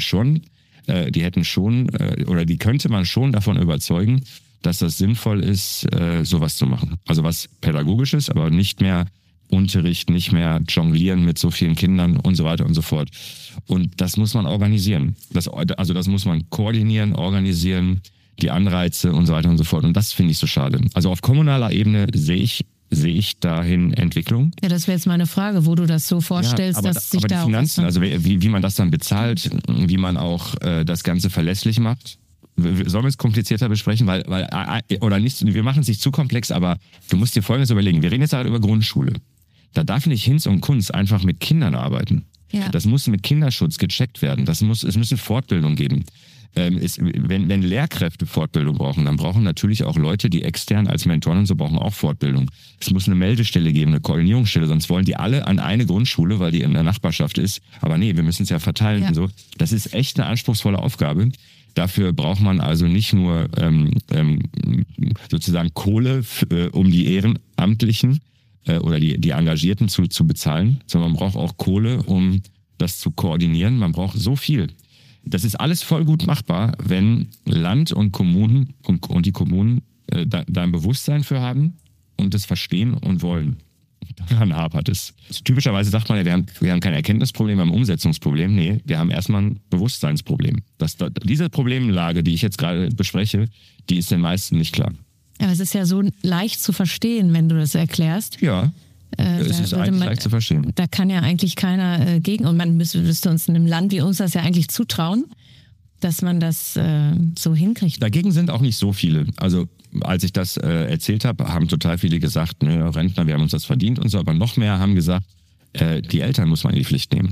könnte man schon davon überzeugen, dass das sinnvoll ist, sowas zu machen. Also was Pädagogisches, aber nicht mehr Unterricht, nicht mehr jonglieren mit so vielen Kindern und so weiter und so fort. Und das muss man organisieren. Das muss man koordinieren, organisieren, die Anreize und so weiter und so fort. Und das finde ich so schade. Also auf kommunaler Ebene sehe ich dahin Entwicklung. Ja, das wäre jetzt meine Frage, wo du das so vorstellst, dass sich da die Finanzen, also wie man das dann bezahlt, wie man auch das Ganze verlässlich macht. Sollen wir es komplizierter besprechen? Oder nicht, wir machen es nicht zu komplex, aber du musst dir Folgendes überlegen. Wir reden jetzt halt über Grundschule. Da darf nicht Hinz und Kunz einfach mit Kindern arbeiten. Ja. Das muss mit Kinderschutz gecheckt werden. Es müssen Fortbildungen geben. Wenn Lehrkräfte Fortbildung brauchen, dann brauchen natürlich auch Leute, die extern als Mentoren und so brauchen auch Fortbildung. Es muss eine Meldestelle geben, eine Koordinierungsstelle, sonst wollen die alle an eine Grundschule, weil die in der Nachbarschaft ist. Aber nee, wir müssen es ja verteilen und so. Das ist echt eine anspruchsvolle Aufgabe. Dafür braucht man also nicht nur sozusagen Kohle, um die Ehrenamtlichen oder die Engagierten zu bezahlen, sondern man braucht auch Kohle, um das zu koordinieren. Man braucht so viel. Das ist alles voll gut machbar, wenn Land und Kommunen und die Kommunen da ein Bewusstsein für haben und das verstehen und wollen. Daran hapert es. Typischerweise sagt man ja, wir haben kein Erkenntnisproblem, wir haben ein Umsetzungsproblem. Nee, wir haben erstmal ein Bewusstseinsproblem. Diese Problemlage, die ich jetzt gerade bespreche, die ist den meisten nicht klar. Aber es ist ja so leicht zu verstehen, wenn du das erklärst. Ja, es ist eigentlich leicht zu verstehen. Da kann ja eigentlich keiner gegen. Und man müsste uns in einem Land wie uns das ja eigentlich zutrauen, dass man das so hinkriegt. Dagegen sind auch nicht so viele. Also als ich das erzählt habe, haben total viele gesagt, Rentner, wir haben uns das verdient und so. Aber noch mehr haben gesagt, die Eltern muss man in die Pflicht nehmen.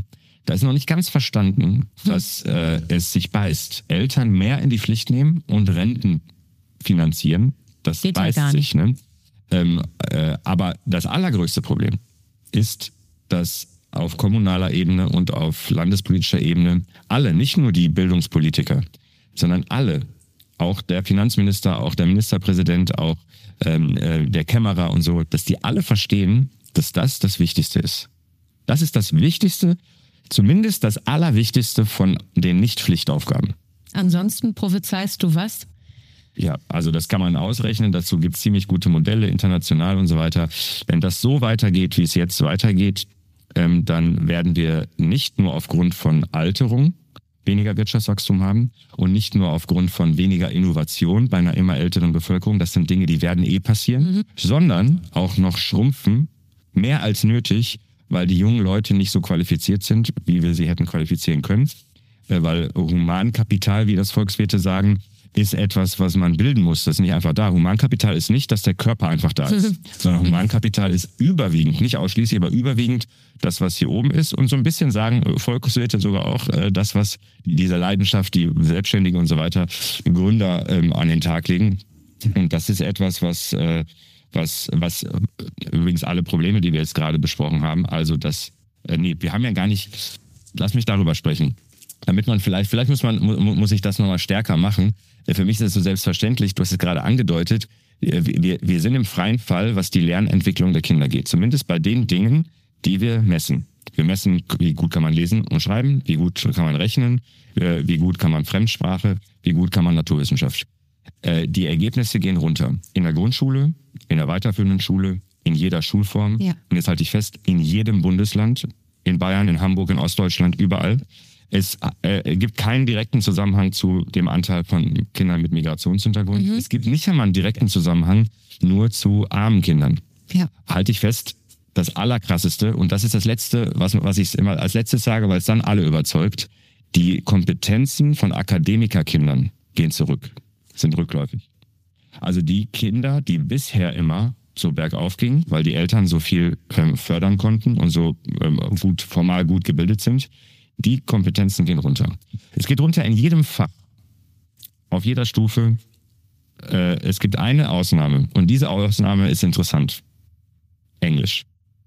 Da ist noch nicht ganz verstanden, dass es sich beißt. Eltern mehr in die Pflicht nehmen und Renten finanzieren. Das geht beißt ja gar sich. Ne? Aber das allergrößte Problem ist, dass auf kommunaler Ebene und auf landespolitischer Ebene alle, nicht nur die Bildungspolitiker, sondern alle, auch der Finanzminister, auch der Ministerpräsident, auch der Kämmerer und so, dass die alle verstehen, dass das Wichtigste ist. Das ist das Wichtigste, zumindest das Allerwichtigste von den Nicht-Pflichtaufgaben. Ansonsten prophezeist du was? Ja, also das kann man ausrechnen. Dazu gibt es ziemlich gute Modelle, international und so weiter. Wenn das so weitergeht, wie es jetzt weitergeht, dann werden wir nicht nur aufgrund von Alterung weniger Wirtschaftswachstum haben und nicht nur aufgrund von weniger Innovation bei einer immer älteren Bevölkerung, das sind Dinge, die werden passieren, sondern auch noch schrumpfen, mehr als nötig, weil die jungen Leute nicht so qualifiziert sind, wie wir sie hätten qualifizieren können, weil Humankapital, wie das Volkswirte sagen, ist etwas, was man bilden muss. Das ist nicht einfach da. Humankapital ist nicht, dass der Körper einfach da ist, sondern Humankapital ist überwiegend, nicht ausschließlich, aber überwiegend das, was hier oben ist. Und so ein bisschen sagen Volkswirte sogar auch das, was diese Leidenschaft, die Selbstständigen und so weiter, Gründer an den Tag legen. Und das ist etwas, was übrigens alle Probleme, die wir jetzt gerade besprochen haben, also wir haben ja gar nicht, lass mich darüber sprechen. Damit man vielleicht muss ich das nochmal stärker machen. Für mich ist es so selbstverständlich, du hast es gerade angedeutet, wir sind im freien Fall, was die Lernentwicklung der Kinder geht. Zumindest bei den Dingen, die wir messen. Wir messen, wie gut kann man lesen und schreiben, wie gut kann man rechnen, wie gut kann man Fremdsprache, wie gut kann man Naturwissenschaft. Die Ergebnisse gehen runter. In der Grundschule, in der weiterführenden Schule, in jeder Schulform. Ja. Und jetzt halte ich fest, in jedem Bundesland, in Bayern, in Hamburg, in Ostdeutschland, überall. Es gibt keinen direkten Zusammenhang zu dem Anteil von Kindern mit Migrationshintergrund. Es gibt nicht einmal einen direkten Zusammenhang nur zu armen Kindern. Ja. Halte ich fest, das Allerkrasseste, und das ist das Letzte, was ich immer als letztes sage, weil es dann alle überzeugt, die Kompetenzen von Akademikerkindern gehen zurück, sind rückläufig. Also die Kinder, die bisher immer so bergauf gingen, weil die Eltern so viel fördern konnten und so formal gut gebildet sind, die Kompetenzen gehen runter. Es geht runter in jedem Fach, auf jeder Stufe. Es gibt eine Ausnahme und diese Ausnahme ist interessant. Englisch.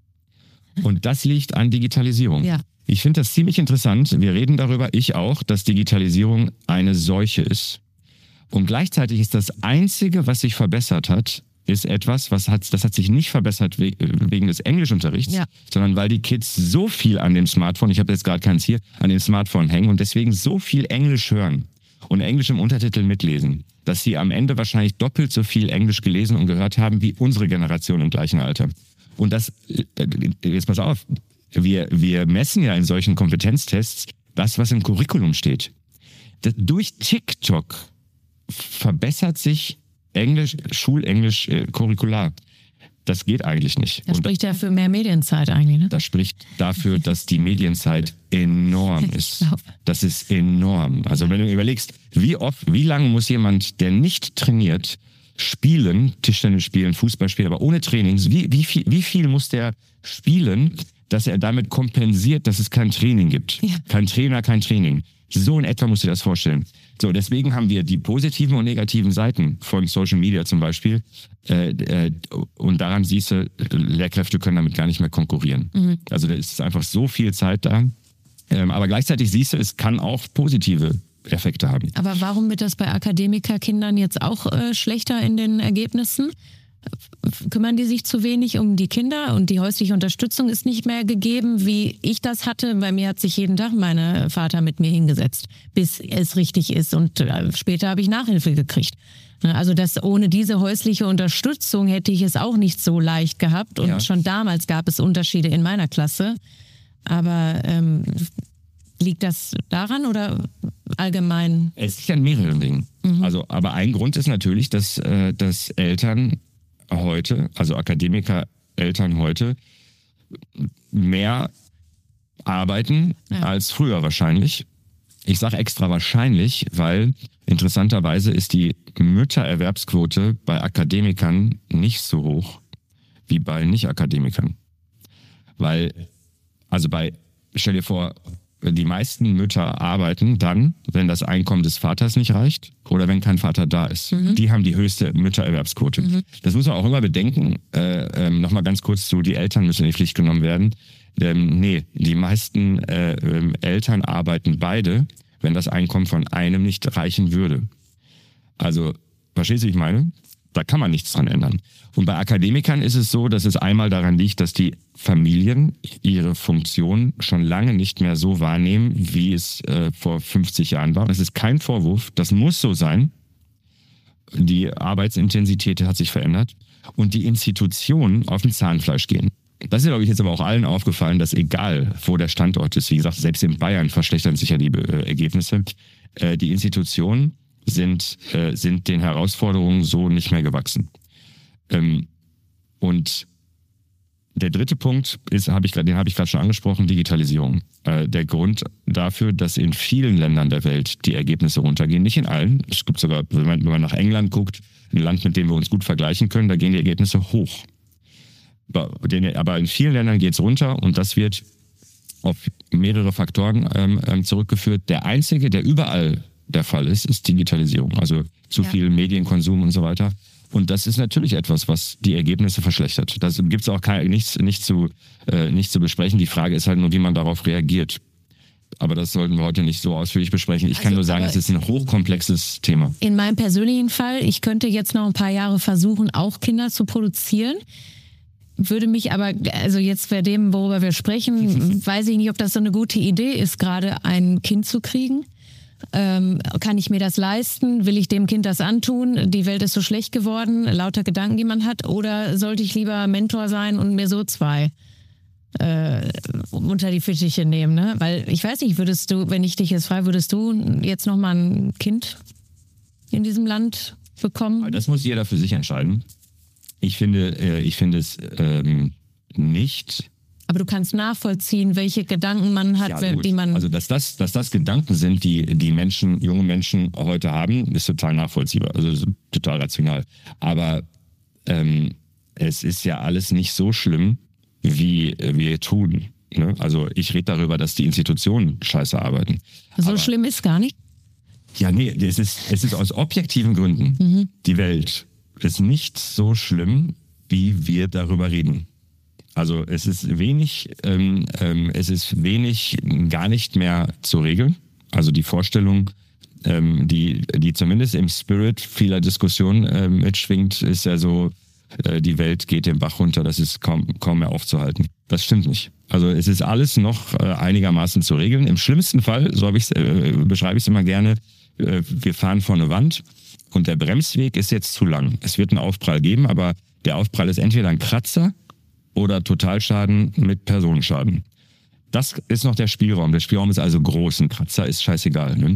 Und das liegt an Digitalisierung. Ja. Ich finde das ziemlich interessant. Wir reden darüber, ich auch, dass Digitalisierung eine Seuche ist. Und gleichzeitig ist das Einzige, was sich verbessert hat, ist etwas, das hat sich nicht verbessert wegen des Englischunterrichts, sondern weil die Kids so viel an dem Smartphone, ich habe jetzt gerade keins hier, an dem Smartphone hängen und deswegen so viel Englisch hören und Englisch im Untertitel mitlesen, dass sie am Ende wahrscheinlich doppelt so viel Englisch gelesen und gehört haben wie unsere Generation im gleichen Alter. Und das, jetzt pass auf, wir messen ja in solchen Kompetenztests das, was im Curriculum steht. Durch TikTok verbessert sich Schulenglisch curricular. Das geht eigentlich nicht. Das spricht ja für mehr Medienzeit eigentlich, ne? Das spricht dafür, dass die Medienzeit enorm ist. Das ist enorm. Also wenn du überlegst, wie lange muss jemand, der nicht trainiert, spielen, Tischtennis spielen, Fußball spielen, aber ohne Trainings, wie viel muss der spielen, dass er damit kompensiert, dass es kein Training gibt? Ja. Kein Trainer, kein Training. So in etwa musst du dir das vorstellen. So, deswegen haben wir die positiven und negativen Seiten von Social Media zum Beispiel. Und daran siehst du, Lehrkräfte können damit gar nicht mehr konkurrieren. Also da ist einfach so viel Zeit da. Aber gleichzeitig siehst du, es kann auch positive Effekte haben. Aber warum wird das bei Akademikerkindern jetzt auch schlechter in den Ergebnissen? Kümmern die sich zu wenig um die Kinder und die häusliche Unterstützung ist nicht mehr gegeben, wie ich das hatte. Bei mir hat sich jeden Tag mein Vater mit mir hingesetzt, bis es richtig ist und später habe ich Nachhilfe gekriegt. Also ohne diese häusliche Unterstützung hätte ich es auch nicht so leicht gehabt und schon damals gab es Unterschiede in meiner Klasse. Aber liegt das daran oder allgemein? Es liegt an mehreren Dingen. Also, aber ein Grund ist natürlich, dass Eltern heute, also Akademiker-Eltern heute, mehr arbeiten als früher wahrscheinlich. Ich sage extra wahrscheinlich, weil interessanterweise ist die Müttererwerbsquote bei Akademikern nicht so hoch wie bei Nicht-Akademikern. Weil, stell dir vor, die meisten Mütter arbeiten dann, wenn das Einkommen des Vaters nicht reicht oder wenn kein Vater da ist. Die haben die höchste Müttererwerbsquote. Das muss man auch immer bedenken. Nochmal ganz kurz zu, die Eltern müssen in die Pflicht genommen werden. Nee, die meisten Eltern arbeiten beide, wenn das Einkommen von einem nicht reichen würde. Also, verstehst du, wie ich meine? Da kann man nichts dran ändern. Und bei Akademikern ist es so, dass es einmal daran liegt, dass die Familien ihre Funktion schon lange nicht mehr so wahrnehmen, wie es vor 50 Jahren war. Das ist kein Vorwurf, das muss so sein. Die Arbeitsintensität hat sich verändert und die Institutionen auf den Zahnfleisch gehen. Das ist, glaube ich, jetzt aber auch allen aufgefallen, dass egal, wo der Standort ist, wie gesagt, selbst in Bayern verschlechtern sich ja die Ergebnisse, die Institutionen sind den Herausforderungen so nicht mehr gewachsen. Und der dritte Punkt ist, den habe ich gerade schon angesprochen, Digitalisierung. Der Grund dafür, dass in vielen Ländern der Welt die Ergebnisse runtergehen, nicht in allen. Es gibt sogar, wenn man nach England guckt, ein Land, mit dem wir uns gut vergleichen können, da gehen die Ergebnisse hoch. Aber in vielen Ländern geht es runter und das wird auf mehrere Faktoren zurückgeführt. Der einzige, der überall der Fall ist Digitalisierung. Also zu viel Medienkonsum und so weiter. Und das ist natürlich etwas, was die Ergebnisse verschlechtert. Da gibt es auch nichts zu besprechen. Die Frage ist halt nur, wie man darauf reagiert. Aber das sollten wir heute nicht so ausführlich besprechen. Ich kann nur sagen, es ist ein hochkomplexes Thema. In meinem persönlichen Fall, ich könnte jetzt noch ein paar Jahre versuchen, auch Kinder zu produzieren. Würde mich aber, also jetzt bei dem, worüber wir sprechen, weiß ich nicht, ob das so eine gute Idee ist, gerade ein Kind zu kriegen. Kann ich mir das leisten? Will ich dem Kind das antun? Die Welt ist so schlecht geworden, lauter Gedanken, die man hat. Oder sollte ich lieber Mentor sein und mir so zwei unter die Fittiche nehmen? Ne? Weil ich weiß nicht, würdest du, wenn ich dich jetzt frage, würdest du jetzt nochmal ein Kind in diesem Land bekommen? Das muss jeder für sich entscheiden. Ich finde es nicht. Aber du kannst nachvollziehen, welche Gedanken man hat, die man... Also dass das Gedanken sind, die junge Menschen heute haben, ist total nachvollziehbar, also total rational. Aber es ist ja alles nicht so schlimm, wie wir tun. Ne? Also ich rede darüber, dass die Institutionen scheiße arbeiten. So schlimm ist gar nicht? Ja, nee, es ist aus objektiven Gründen, die Welt ist nicht so schlimm, wie wir darüber reden. Also es ist wenig gar nicht mehr zu regeln. Also die Vorstellung, die zumindest im Spirit vieler Diskussionen mitschwingt, ist ja so, die Welt geht den Bach runter, das ist kaum mehr aufzuhalten. Das stimmt nicht. Also es ist alles noch einigermaßen zu regeln. Im schlimmsten Fall, so beschreibe ich es immer gerne, wir fahren vor eine Wand und der Bremsweg ist jetzt zu lang. Es wird einen Aufprall geben, aber der Aufprall ist entweder ein Kratzer oder Totalschaden mit Personenschaden. Das ist noch der Spielraum. Der Spielraum ist also groß. Ein Kratzer ist scheißegal. Ne?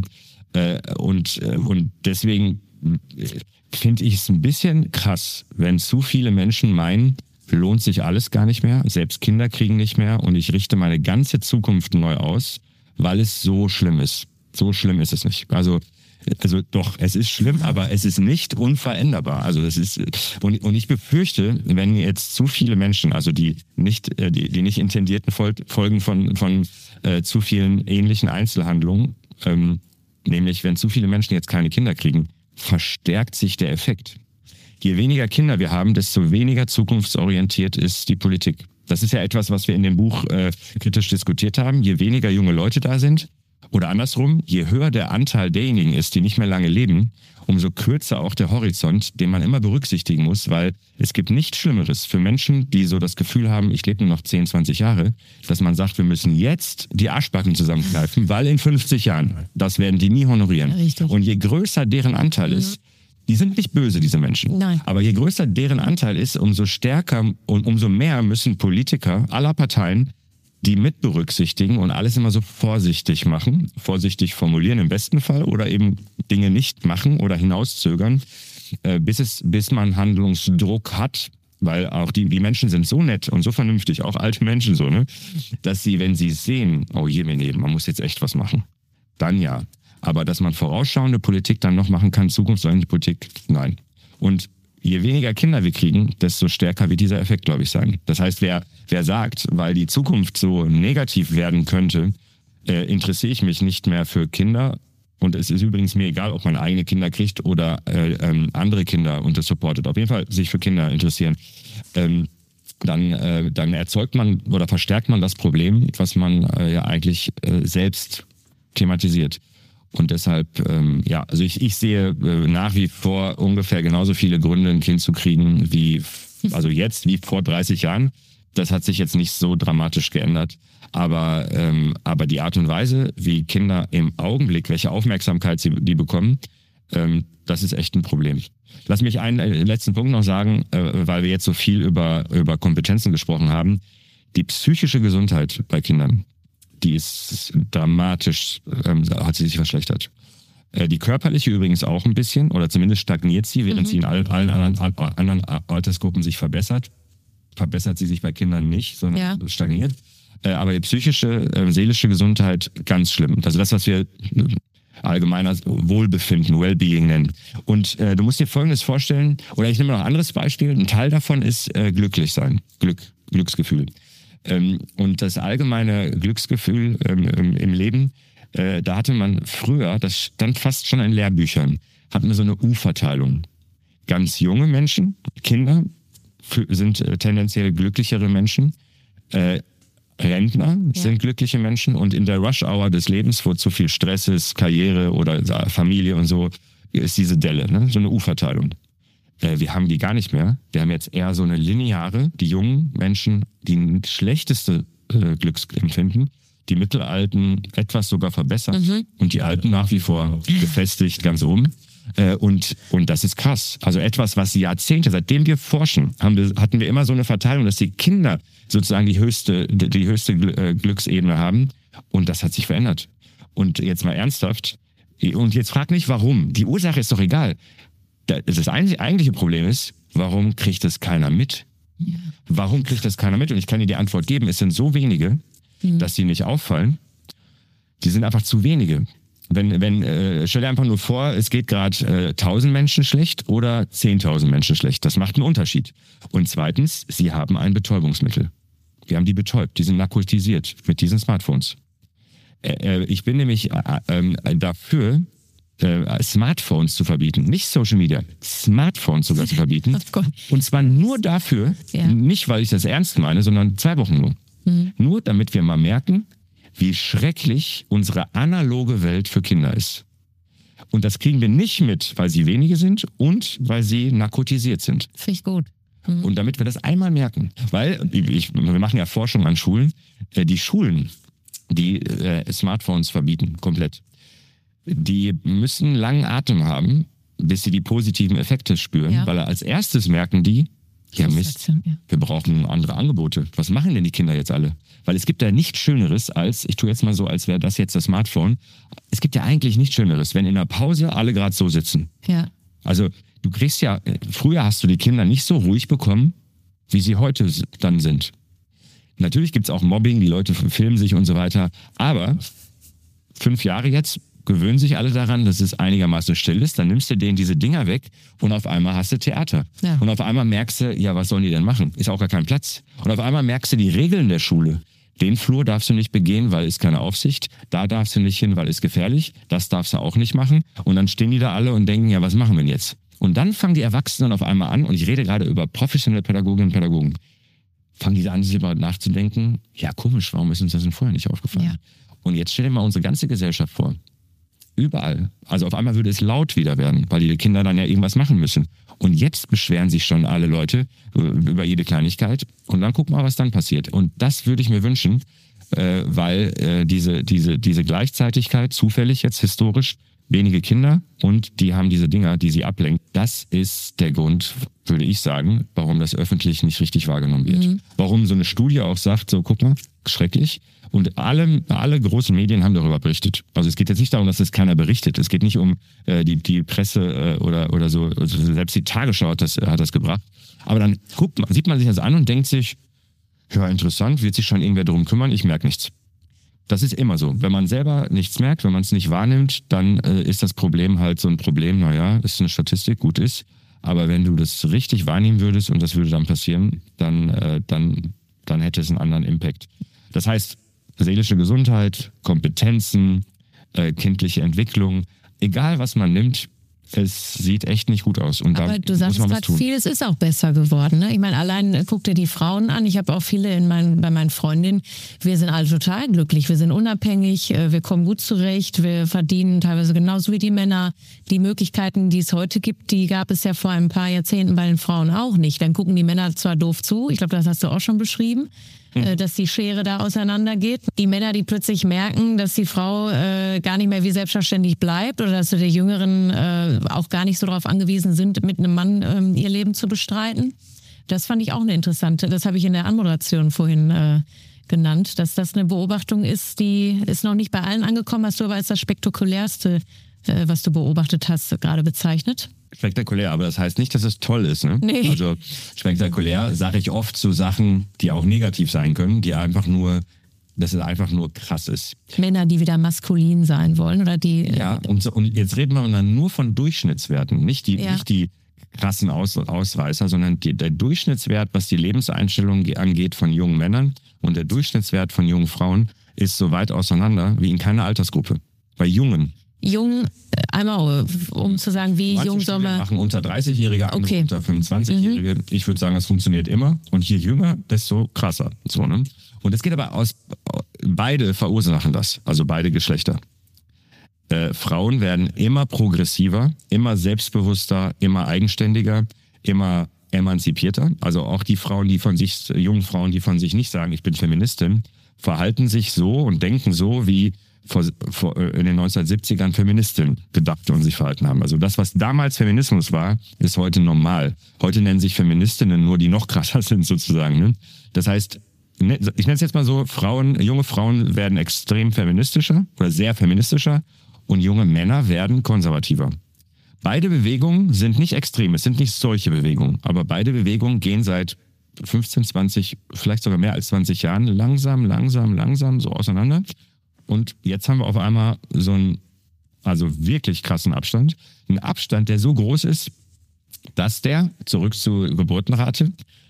Und deswegen finde ich es ein bisschen krass, wenn zu viele Menschen meinen, lohnt sich alles gar nicht mehr, selbst Kinder kriegen nicht mehr und ich richte meine ganze Zukunft neu aus, weil es so schlimm ist. So schlimm ist es nicht. Also doch, es ist schlimm, aber es ist nicht unveränderbar. Also das ist und ich befürchte, wenn jetzt zu viele Menschen, also die nicht intendierten Folgen von zu vielen ähnlichen Einzelhandlungen, nämlich wenn zu viele Menschen jetzt keine Kinder kriegen, verstärkt sich der Effekt. Je weniger Kinder wir haben, desto weniger zukunftsorientiert ist die Politik. Das ist ja etwas, was wir in dem Buch kritisch diskutiert haben. Je weniger junge Leute da sind, oder andersrum, je höher der Anteil derjenigen ist, die nicht mehr lange leben, umso kürzer auch der Horizont, den man immer berücksichtigen muss, weil es gibt nichts Schlimmeres für Menschen, die so das Gefühl haben, ich lebe nur noch 10, 20 Jahre, dass man sagt, wir müssen jetzt die Arschbacken zusammenkneifen, weil in 50 Jahren, das werden die nie honorieren. Richtig. Und je größer deren Anteil ist, die sind nicht böse, diese Menschen. Nein. Aber je größer deren Anteil ist, umso stärker und umso mehr müssen Politiker aller Parteien die mit berücksichtigen und alles immer so vorsichtig machen, vorsichtig formulieren im besten Fall oder eben Dinge nicht machen oder hinauszögern, bis man Handlungsdruck hat, weil auch die Menschen sind so nett und so vernünftig, auch alte Menschen so, ne, dass sie, wenn sie sehen, oh je, man muss jetzt echt was machen, dann ja. Aber dass man vorausschauende Politik dann noch machen kann, zukunftsorientierte Politik, nein. Und je weniger Kinder wir kriegen, desto stärker wird dieser Effekt, glaube ich, sein. Das heißt, wer sagt, weil die Zukunft so negativ werden könnte, interessiere ich mich nicht mehr für Kinder. Und es ist übrigens mir egal, ob man eigene Kinder kriegt oder andere Kinder und das supportet. Auf jeden Fall sich für Kinder interessieren. Dann erzeugt man oder verstärkt man das Problem, was man ja eigentlich selbst thematisiert. Und deshalb, also ich sehe nach wie vor ungefähr genauso viele Gründe, ein Kind zu kriegen, wie vor 30 Jahren. Das hat sich jetzt nicht so dramatisch geändert. Aber die Art und Weise, wie Kinder im Augenblick, welche Aufmerksamkeit die bekommen, das ist echt ein Problem. Lass mich einen letzten Punkt noch sagen, weil wir jetzt so viel über Kompetenzen gesprochen haben. Die psychische Gesundheit bei Kindern, die ist dramatisch, hat sie sich verschlechtert. Die körperliche übrigens auch ein bisschen, oder zumindest stagniert sie, während sie in allen anderen Altersgruppen sich verbessert. Verbessert sie sich bei Kindern nicht, sondern stagniert. Aber die psychische, seelische Gesundheit ganz schlimm. Also das, was wir allgemeiner Wohlbefinden, Wellbeing nennen. Und du musst dir Folgendes vorstellen, oder ich nehme noch ein anderes Beispiel. Ein Teil davon ist glücklich sein, Glücksgefühl. Und das allgemeine Glücksgefühl im Leben, da hatte man früher, das stand fast schon in Lehrbüchern, hatten wir so eine U-Verteilung. Ganz junge Menschen, Kinder, sind tendenziell glücklichere Menschen. Rentner sind glückliche Menschen, und in der Rush-Hour des Lebens, wo zu viel Stress ist, Karriere oder Familie und so, ist diese Delle, ne? So eine U-Verteilung. Wir haben die gar nicht mehr. Wir haben jetzt eher so eine lineare, die jungen Menschen, die schlechteste Glücksempfinden, die Mittelalten etwas sogar verbessert und die Alten nach wie vor gefestigt ganz oben. Und das ist krass. Also etwas, was Jahrzehnte, seitdem wir forschen, hatten wir immer so eine Verteilung, dass die Kinder sozusagen die höchste Glücksebene haben. Und das hat sich verändert. Und jetzt mal ernsthaft. Und jetzt frag nicht, warum. Die Ursache ist doch egal. Das eigentliche Problem ist, warum kriegt das keiner mit? Ja. Warum kriegt das keiner mit? Und ich kann dir die Antwort geben. Es sind so wenige, dass sie nicht auffallen. Die sind einfach zu wenige. Stell dir einfach nur vor, es geht gerade 1000 Menschen schlecht oder 10.000 Menschen schlecht. Das macht einen Unterschied. Und zweitens, sie haben ein Betäubungsmittel. Wir haben die betäubt, die sind narkotisiert mit diesen Smartphones. Ich bin nämlich dafür, Smartphones zu verbieten, nicht Social Media, Smartphones sogar zu verbieten. Und zwar nur dafür, nicht weil ich das ernst meine, sondern 2 Wochen nur. Nur damit wir mal merken, wie schrecklich unsere analoge Welt für Kinder ist. Und das kriegen wir nicht mit, weil sie wenige sind und weil sie narkotisiert sind. Finde ich gut. Und damit wir das einmal merken, weil wir machen ja Forschung an Schulen, die Schulen, die Smartphones verbieten, komplett, die müssen langen Atem haben, bis sie die positiven Effekte spüren, weil als erstes merken die, ja Mist, wir brauchen andere Angebote. Was machen denn die Kinder jetzt alle? Weil es gibt ja nichts Schöneres als, ich tue jetzt mal so, als wäre das jetzt das Smartphone. Es gibt ja eigentlich nichts Schöneres, wenn in der Pause alle gerade so sitzen. Ja. Also du kriegst ja, früher hast du die Kinder nicht so ruhig bekommen, wie sie heute dann sind. Natürlich gibt's auch Mobbing, die Leute filmen sich und so weiter. Aber 5 Jahre jetzt gewöhnen sich alle daran, dass es einigermaßen still ist, dann nimmst du denen diese Dinger weg und auf einmal hast du Theater. Ja. Und auf einmal merkst du, ja, was sollen die denn machen? Ist auch gar kein Platz. Und auf einmal merkst du die Regeln der Schule. Den Flur darfst du nicht begehen, weil ist keine Aufsicht. Da darfst du nicht hin, weil ist gefährlich. Das darfst du auch nicht machen. Und dann stehen die da alle und denken, ja, was machen wir denn jetzt? Und dann fangen die Erwachsenen auf einmal an, und ich rede gerade über professionelle Pädagoginnen und Pädagogen, fangen die an, sich darüber nachzudenken, ja komisch, warum ist uns das denn vorher nicht aufgefallen? Ja. Und jetzt stell dir mal unsere ganze Gesellschaft vor. Überall. Also auf einmal würde es laut wieder werden, weil die Kinder dann ja irgendwas machen müssen. Und jetzt beschweren sich schon alle Leute über jede Kleinigkeit. Und dann guck mal, was dann passiert. Und das würde ich mir wünschen, weil diese Gleichzeitigkeit, zufällig jetzt historisch, wenige Kinder und die haben diese Dinger, die sie ablenken. Das ist der Grund, würde ich sagen, warum das öffentlich nicht richtig wahrgenommen wird. Warum so eine Studie auch sagt, so guck mal, schrecklich. Und alle großen Medien haben darüber berichtet. Also es geht jetzt nicht darum, dass das keiner berichtet. Es geht nicht um die Presse oder so. Also selbst die Tagesschau hat das gebracht. Aber dann sieht man sich das an und denkt sich, ja interessant, wird sich schon irgendwer darum kümmern, ich merke nichts. Das ist immer so. Wenn man selber nichts merkt, wenn man es nicht wahrnimmt, dann ist das Problem halt so ein Problem, naja, ist eine Statistik, gut ist. Aber wenn du das richtig wahrnehmen würdest und das würde dann passieren, dann hätte es einen anderen Impact. Das heißt, seelische Gesundheit, Kompetenzen, kindliche Entwicklung, egal was man nimmt, es sieht echt nicht gut aus. Und aber du sagst gerade viel, es ist auch besser geworden. Ne? Ich meine, allein guck dir die Frauen an. Ich habe auch viele bei meinen Freundinnen. Wir sind alle total glücklich. Wir sind unabhängig. Wir kommen gut zurecht. Wir verdienen teilweise genauso wie die Männer. Die Möglichkeiten, die es heute gibt, die gab es ja vor ein paar Jahrzehnten bei den Frauen auch nicht. Dann gucken die Männer zwar doof zu. Ich glaube, das hast du auch schon beschrieben. Dass die Schere da auseinandergeht. Die Männer, die plötzlich merken, dass die Frau gar nicht mehr wie selbstverständlich bleibt oder dass die Jüngeren auch gar nicht so darauf angewiesen sind, mit einem Mann ihr Leben zu bestreiten. Das fand ich auch eine interessante, das habe ich in der Anmoderation vorhin genannt, dass das eine Beobachtung ist, die ist noch nicht bei allen angekommen, hast du aber als das spektakulärste, was du beobachtet hast, gerade bezeichnet. Spektakulär, aber das heißt nicht, dass es toll ist. Ne? Nee. Also spektakulär sage ich oft zu Sachen, die auch negativ sein können, dass es einfach nur krass ist. Männer, die wieder maskulin sein wollen oder die... Ja, und jetzt reden wir dann nur von Durchschnittswerten, nicht die krassen Ausreißer, sondern der Durchschnittswert, was die Lebenseinstellung angeht von jungen Männern und der Durchschnittswert von jungen Frauen ist so weit auseinander wie in keiner Altersgruppe. Bei Jungen. Jung, einmal um zu sagen, wie jung soll man... machen unter 30-Jährige, okay. Unter 25-Jährige. Ich würde sagen, das funktioniert immer. Und je jünger, desto krasser. So, ne? Und es geht aber beide verursachen das, also beide Geschlechter. Frauen werden immer progressiver, immer selbstbewusster, immer eigenständiger, immer emanzipierter. Also auch die Frauen, jungen Frauen, die von sich nicht sagen, ich bin Feministin, verhalten sich so und denken so, wie in den 1970ern Feministinnen gedacht und sich verhalten haben. Also das, was damals Feminismus war, ist heute normal. Heute nennen sich Feministinnen nur, die noch krasser sind sozusagen. Ne? Das heißt, ich nenne es jetzt mal so, junge Frauen werden extrem feministischer oder sehr feministischer und junge Männer werden konservativer. Beide Bewegungen sind nicht extrem, es sind nicht solche Bewegungen, aber beide Bewegungen gehen seit 15, 20, vielleicht sogar mehr als 20 Jahren langsam so auseinander. Und jetzt haben wir auf einmal so einen, also wirklich krassen Abstand. Ein Abstand, der so groß ist, dass zurück zur Geburtenrate,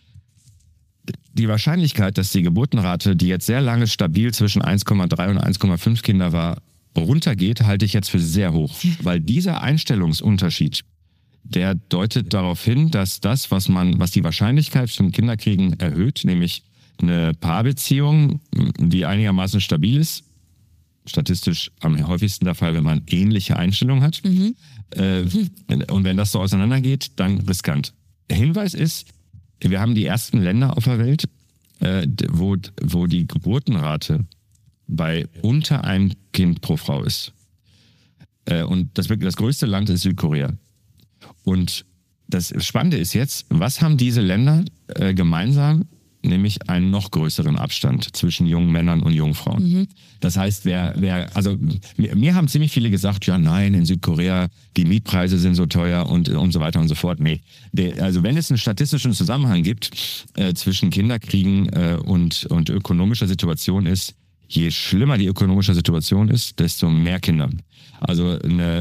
die Wahrscheinlichkeit, dass die Geburtenrate, die jetzt sehr lange stabil zwischen 1,3 und 1,5 Kinder war, runtergeht, halte ich jetzt für sehr hoch. Weil dieser Einstellungsunterschied, der deutet darauf hin, dass das, was die Wahrscheinlichkeit von Kinderkriegen erhöht, nämlich eine Paarbeziehung, die einigermaßen stabil ist, statistisch am häufigsten der Fall, wenn man ähnliche Einstellungen hat. Und wenn das so auseinandergeht, dann riskant. Der Hinweis ist, wir haben die ersten Länder auf der Welt, wo die Geburtenrate bei unter einem Kind pro Frau ist. Und das größte Land ist Südkorea. Und das Spannende ist jetzt, was haben diese Länder gemeinsam? Nämlich einen noch größeren Abstand zwischen jungen Männern und jungen Frauen. Das heißt, mir haben ziemlich viele gesagt, ja nein, in Südkorea, die Mietpreise sind so teuer und so weiter und so fort. Nee, also wenn es einen statistischen Zusammenhang gibt zwischen Kinderkriegen und ökonomischer Situation ist, je schlimmer die ökonomische Situation ist, desto mehr Kinder. Also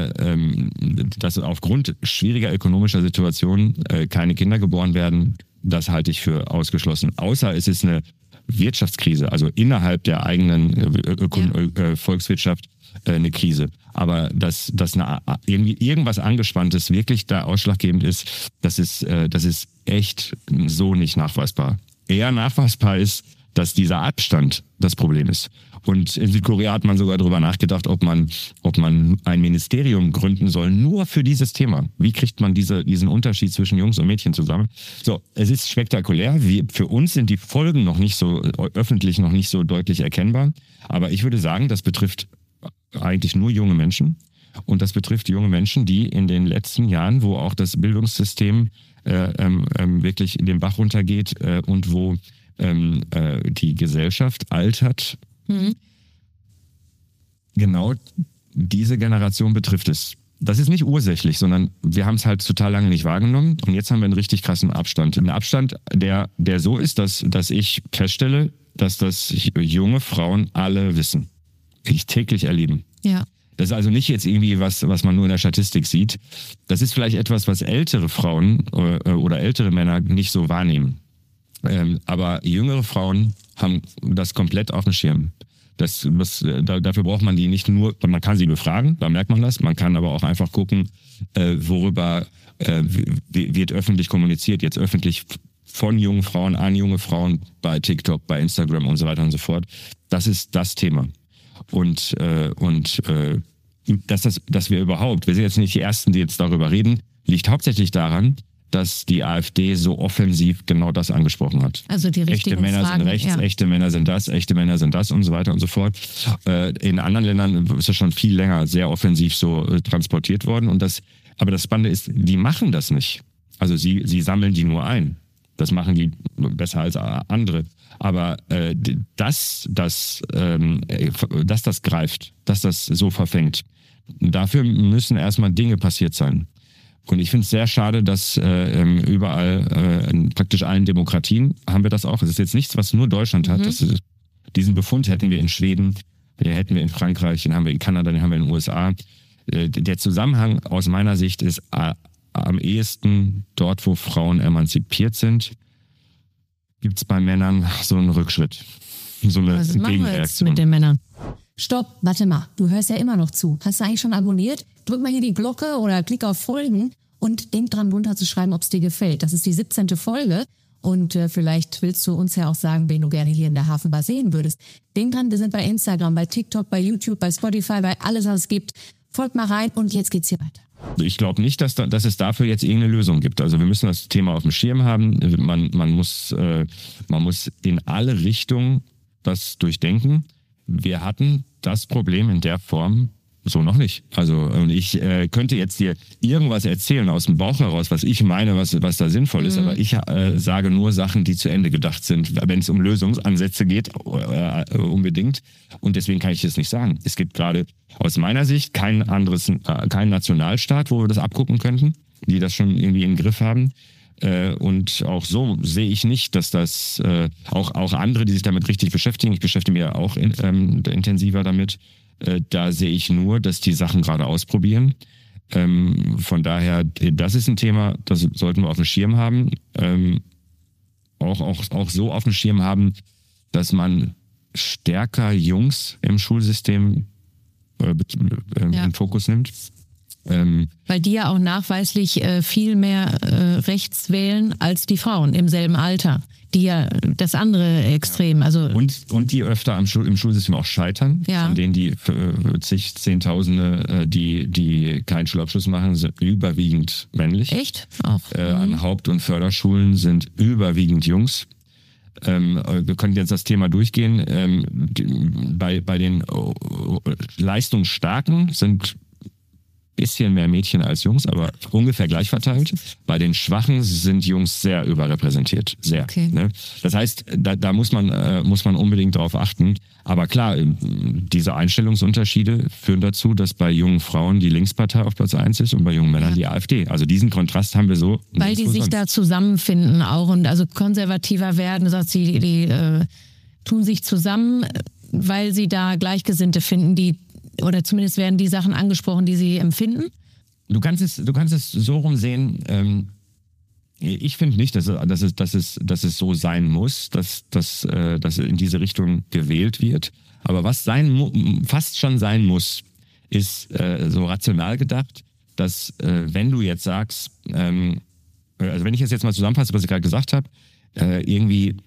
dass aufgrund schwieriger ökonomischer Situation keine Kinder geboren werden, das halte ich für ausgeschlossen. Außer es ist eine Wirtschaftskrise, also innerhalb der eigenen Volkswirtschaft eine Krise. Aber dass irgendwie irgendwas Angespanntes wirklich da ausschlaggebend ist, das ist echt so nicht nachweisbar. Eher nachweisbar ist, dass dieser Abstand das Problem ist. Und in Südkorea hat man sogar darüber nachgedacht, ob man ein Ministerium gründen soll, nur für dieses Thema. Wie kriegt man diesen Unterschied zwischen Jungs und Mädchen zusammen? So, es ist spektakulär. Für uns sind die Folgen noch nicht so öffentlich, noch nicht so deutlich erkennbar. Aber ich würde sagen, das betrifft eigentlich nur junge Menschen. Und das betrifft junge Menschen, die in den letzten Jahren, wo auch das Bildungssystem wirklich in den Bach runtergeht und wo die Gesellschaft altert. Genau diese Generation betrifft es. Das ist nicht ursächlich, sondern wir haben es halt total lange nicht wahrgenommen und jetzt haben wir einen richtig krassen Abstand. Ein Abstand, der so ist, dass ich feststelle, dass das junge Frauen alle wissen, täglich erleben. Ja. Das ist also nicht jetzt irgendwie was man nur in der Statistik sieht. Das ist vielleicht etwas, was ältere Frauen oder ältere Männer nicht so wahrnehmen. Aber jüngere Frauen haben das komplett auf dem Schirm. Dafür braucht man die nicht nur, man kann sie befragen, da merkt man das, man kann aber auch einfach gucken, worüber wird öffentlich kommuniziert, jetzt öffentlich von jungen Frauen an junge Frauen bei TikTok, bei Instagram und so weiter und so fort. Das ist das Thema. Und dass wir sind jetzt nicht die Ersten, die jetzt darüber reden, liegt hauptsächlich daran, dass die AfD so offensiv genau das angesprochen hat. Also die richtigen echte Männer Fragen, sind rechts, ja. echte Männer sind das und so weiter und so fort. In anderen Ländern ist das schon viel länger sehr offensiv so transportiert worden. Aber das Spannende ist, die machen das nicht. Also sie sammeln die nur ein. Das machen die besser als andere. Aber dass das greift, dass das so verfängt, dafür müssen erstmal Dinge passiert sein. Und ich finde es sehr schade, dass überall, in praktisch allen Demokratien haben wir das auch. Es ist jetzt nichts, was nur Deutschland hat. Diesen Befund hätten wir in Schweden, den hätten wir in Frankreich, den haben wir in Kanada, den haben wir in den USA. Der Zusammenhang aus meiner Sicht ist am ehesten dort, wo Frauen emanzipiert sind, gibt es bei Männern so einen Rückschritt. So eine Was machen wir jetzt mit den Männern? Stopp, warte mal, du hörst ja immer noch zu. Hast du eigentlich schon abonniert? Drück mal hier die Glocke oder klick auf Folgen und denk dran, runterzuschreiben, ob es dir gefällt. Das ist die 17. Folge und vielleicht willst du uns ja auch sagen, wen du gerne hier in der Hafenbar sehen würdest. Denk dran, wir sind bei Instagram, bei TikTok, bei YouTube, bei Spotify, bei alles, was es gibt. Folgt mal rein und jetzt geht's hier weiter. Ich glaube nicht, dass es dafür jetzt irgendeine Lösung gibt. Also wir müssen das Thema auf dem Schirm haben. Man muss in alle Richtungen das durchdenken. Wir hatten das Problem in der Form so noch nicht. Also ich könnte jetzt dir irgendwas erzählen aus dem Bauch heraus, was ich meine, was da sinnvoll ist. Aber ich sage nur Sachen, die zu Ende gedacht sind, wenn es um Lösungsansätze geht, unbedingt. Und deswegen kann ich das nicht sagen. Es gibt gerade aus meiner Sicht keinen Nationalstaat, wo wir das abgucken könnten, die das schon irgendwie im Griff haben. Und auch so sehe ich nicht, dass das auch andere, die sich damit richtig beschäftigen, ich beschäftige mich ja auch intensiver damit, da sehe ich nur, dass die Sachen gerade ausprobieren. Von daher, das ist ein Thema, das sollten wir auf dem Schirm haben. Auch so auf dem Schirm haben, dass man stärker Jungs im Schulsystem in Fokus nimmt. Weil die ja auch nachweislich viel mehr rechts wählen als die Frauen im selben Alter. Die ja das andere Extrem, also und die öfter im Schulsystem auch scheitern. Ja. Von denen die Zehntausende, die keinen Schulabschluss machen, sind überwiegend männlich. Echt? Auch. An Haupt- und Förderschulen sind überwiegend Jungs. Wir können jetzt das Thema durchgehen. Bei den Leistungsstarken sind bisschen mehr Mädchen als Jungs, aber ungefähr gleich verteilt. Bei den Schwachen sind Jungs sehr überrepräsentiert. Sehr. Okay. Ne? Das heißt, da muss man unbedingt drauf achten. Aber klar, diese Einstellungsunterschiede führen dazu, dass bei jungen Frauen die Linkspartei auf Platz 1 ist und bei jungen Männern die AfD. Also diesen Kontrast haben wir so. Weil die sich da zusammenfinden auch und also konservativer werden, sagt sie, die tun sich zusammen, weil sie da Gleichgesinnte finden, oder zumindest werden die Sachen angesprochen, die sie empfinden? Du kannst es so rum sehen. Ich finde nicht, dass es so sein muss, dass in diese Richtung gewählt wird. Aber was fast schon sein muss, ist so rational gedacht, dass wenn du jetzt sagst, also wenn ich jetzt mal zusammenfasse, was ich gerade gesagt habe, irgendwie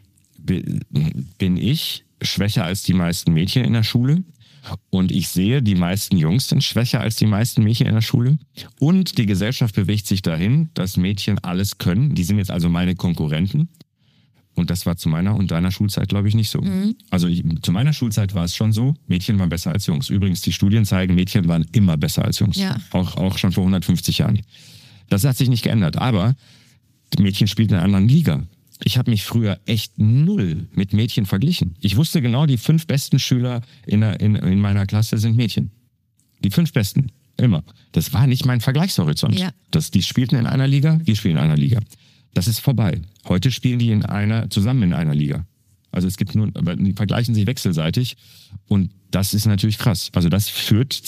bin ich schwächer als die meisten Mädchen in der Schule. Und ich sehe, die meisten Jungs sind schwächer als die meisten Mädchen in der Schule. Und die Gesellschaft bewegt sich dahin, dass Mädchen alles können. Die sind jetzt also meine Konkurrenten. Und das war zu meiner und deiner Schulzeit, glaube ich, nicht so. Also zu meiner Schulzeit war es schon so, Mädchen waren besser als Jungs. Übrigens, die Studien zeigen, Mädchen waren immer besser als Jungs. Ja. Auch schon vor 150 Jahren. Das hat sich nicht geändert. Aber Mädchen spielten in einer anderen Liga. Ich habe mich früher echt null mit Mädchen verglichen. Ich wusste genau, die 5 besten Schüler in meiner Klasse sind Mädchen. Die 5 besten, immer. Das war nicht mein Vergleichshorizont. Ja. Die spielten in einer Liga, wir spielen in einer Liga. Das ist vorbei. Heute spielen die zusammen in einer Liga. Also aber die vergleichen sich wechselseitig und das ist natürlich krass. Also das führt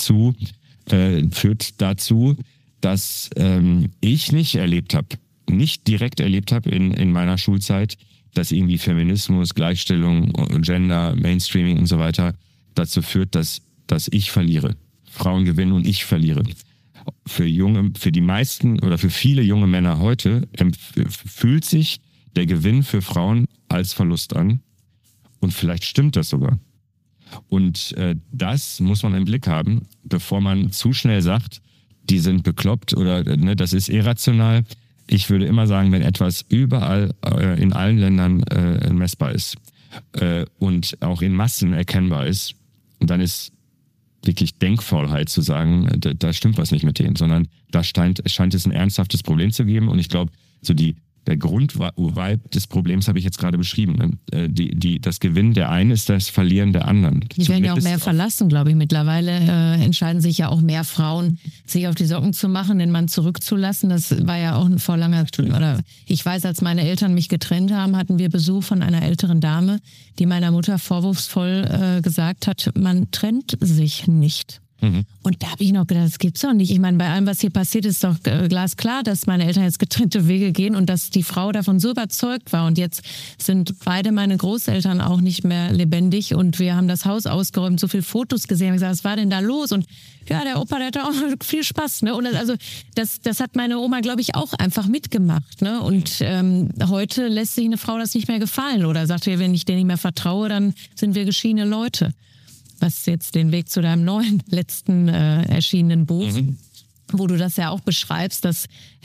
dazu, dass ich nicht direkt erlebt habe in meiner Schulzeit, dass irgendwie Feminismus, Gleichstellung, Gender, Mainstreaming und so weiter dazu führt, dass ich verliere. Frauen gewinnen und ich verliere. Für die meisten oder für viele junge Männer heute fühlt sich der Gewinn für Frauen als Verlust an. Und vielleicht stimmt das sogar. Und das muss man im Blick haben, bevor man zu schnell sagt, die sind bekloppt oder das ist irrational. Ich würde immer sagen, wenn etwas überall in allen Ländern messbar ist und auch in Massen erkennbar ist, dann ist wirklich Denkfaulheit zu sagen, da stimmt was nicht mit denen, sondern da scheint es ein ernsthaftes Problem zu geben. Und ich glaube, so der Grundvibe des Problems habe ich jetzt gerade beschrieben. Das Gewinn der einen ist das Verlieren der anderen. Die werden ja auch mehr verlassen, glaube ich. Mittlerweile entscheiden sich ja auch mehr Frauen, sich auf die Socken zu machen, den Mann zurückzulassen. Das war ja auch vor langer Zeit. Oder ich weiß, als meine Eltern mich getrennt haben, hatten wir Besuch von einer älteren Dame, die meiner Mutter vorwurfsvoll gesagt hat, man trennt sich nicht. Und da habe ich noch gedacht, das gibt's doch nicht. Ich meine, bei allem, was hier passiert, ist doch glasklar, dass meine Eltern jetzt getrennte Wege gehen und dass die Frau davon so überzeugt war. Und jetzt sind beide meine Großeltern auch nicht mehr lebendig und wir haben das Haus ausgeräumt, so viele Fotos gesehen. Ich gesagt, was war denn da los? Und ja, der Opa, der hatte auch viel Spaß. Ne? Und das hat meine Oma, glaube ich, auch einfach mitgemacht. Ne? Und heute lässt sich eine Frau das nicht mehr gefallen oder sagt, wenn ich dir nicht mehr vertraue, dann sind wir geschiedene Leute. Was jetzt den Weg zu deinem neuen, letzten erschienenen Buch, wo du das ja auch beschreibst, dass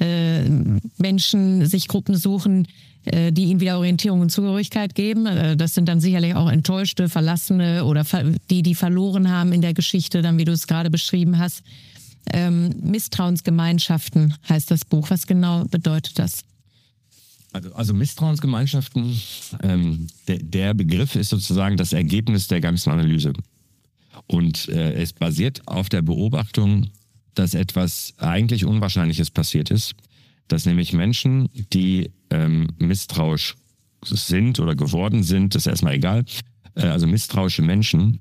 Menschen sich Gruppen suchen, die ihnen wieder Orientierung und Zugehörigkeit geben. Das sind dann sicherlich auch Enttäuschte, Verlassene oder die verloren haben in der Geschichte, dann wie du es gerade beschrieben hast. Misstrauensgemeinschaften heißt das Buch. Was genau bedeutet das? Also Misstrauensgemeinschaften, der Begriff ist sozusagen das Ergebnis der ganzen Analyse. Und es basiert auf der Beobachtung, dass etwas eigentlich Unwahrscheinliches passiert ist, dass nämlich Menschen, die misstrauisch sind oder geworden sind, das ist erstmal egal, also misstrauische Menschen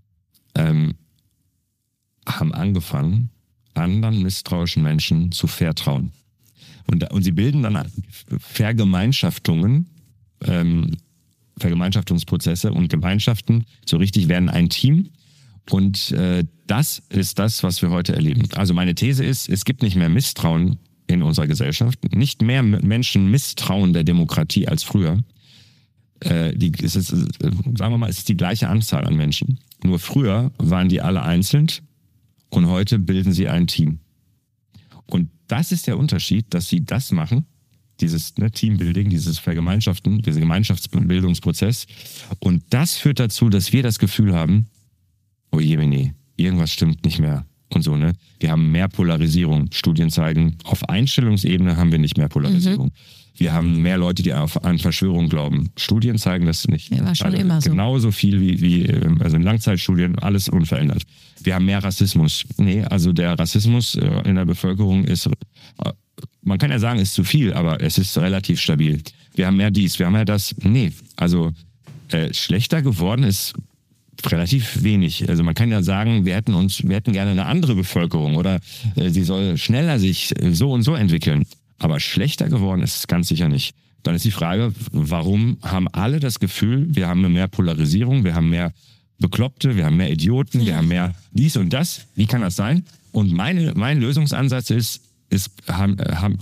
haben angefangen, anderen misstrauischen Menschen zu vertrauen. Und sie bilden dann Vergemeinschaftungen, Vergemeinschaftungsprozesse und Gemeinschaften, so richtig werden ein Team. Und das ist das, was wir heute erleben. Also meine These ist, es gibt nicht mehr Misstrauen in unserer Gesellschaft. Nicht mehr Menschen misstrauen der Demokratie als früher. Sagen wir mal, es ist die gleiche Anzahl an Menschen. Nur früher waren die alle einzeln und heute bilden sie ein Team. Und das ist der Unterschied, dass sie das machen, dieses Teambuilding, dieses Vergemeinschaften, dieser Gemeinschaftsbildungsprozess. Und das führt dazu, dass wir das Gefühl haben, oh je, irgendwas stimmt nicht mehr und so, ne? Wir haben mehr Polarisierung. Studien zeigen, auf Einstellungsebene haben wir nicht mehr Polarisierung. Wir haben mehr Leute, die an Verschwörung glauben. Studien zeigen das nicht. Ja, war schon immer so. Genauso viel wie in Langzeitstudien, alles unverändert. Wir haben mehr Rassismus. Nee, also der Rassismus in der Bevölkerung ist, man kann ja sagen, ist zu viel, aber es ist relativ stabil. Wir haben mehr dies, wir haben mehr das. Nee, also schlechter geworden ist relativ wenig. Also man kann ja sagen, wir hätten gerne eine andere Bevölkerung oder sie soll schneller sich so und so entwickeln. Aber schlechter geworden ist es ganz sicher nicht. Dann ist die Frage, warum haben alle das Gefühl, wir haben mehr Polarisierung, wir haben mehr Bekloppte, wir haben mehr Idioten, wir haben mehr dies und das. Wie kann das sein? Und mein Lösungsansatz ist, haben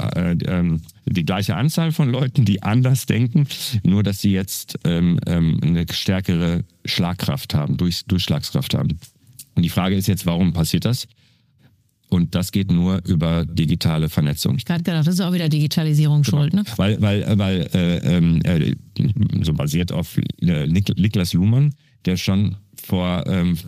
die gleiche Anzahl von Leuten, die anders denken, nur dass sie jetzt eine stärkere Schlagkraft haben, Durchschlagskraft haben. Und die Frage ist jetzt, warum passiert das? Und das geht nur über digitale Vernetzung. Ich gerade gedacht, das ist auch wieder Digitalisierung schuld, ne? Weil so basiert auf Niklas Luhmann, der schon vor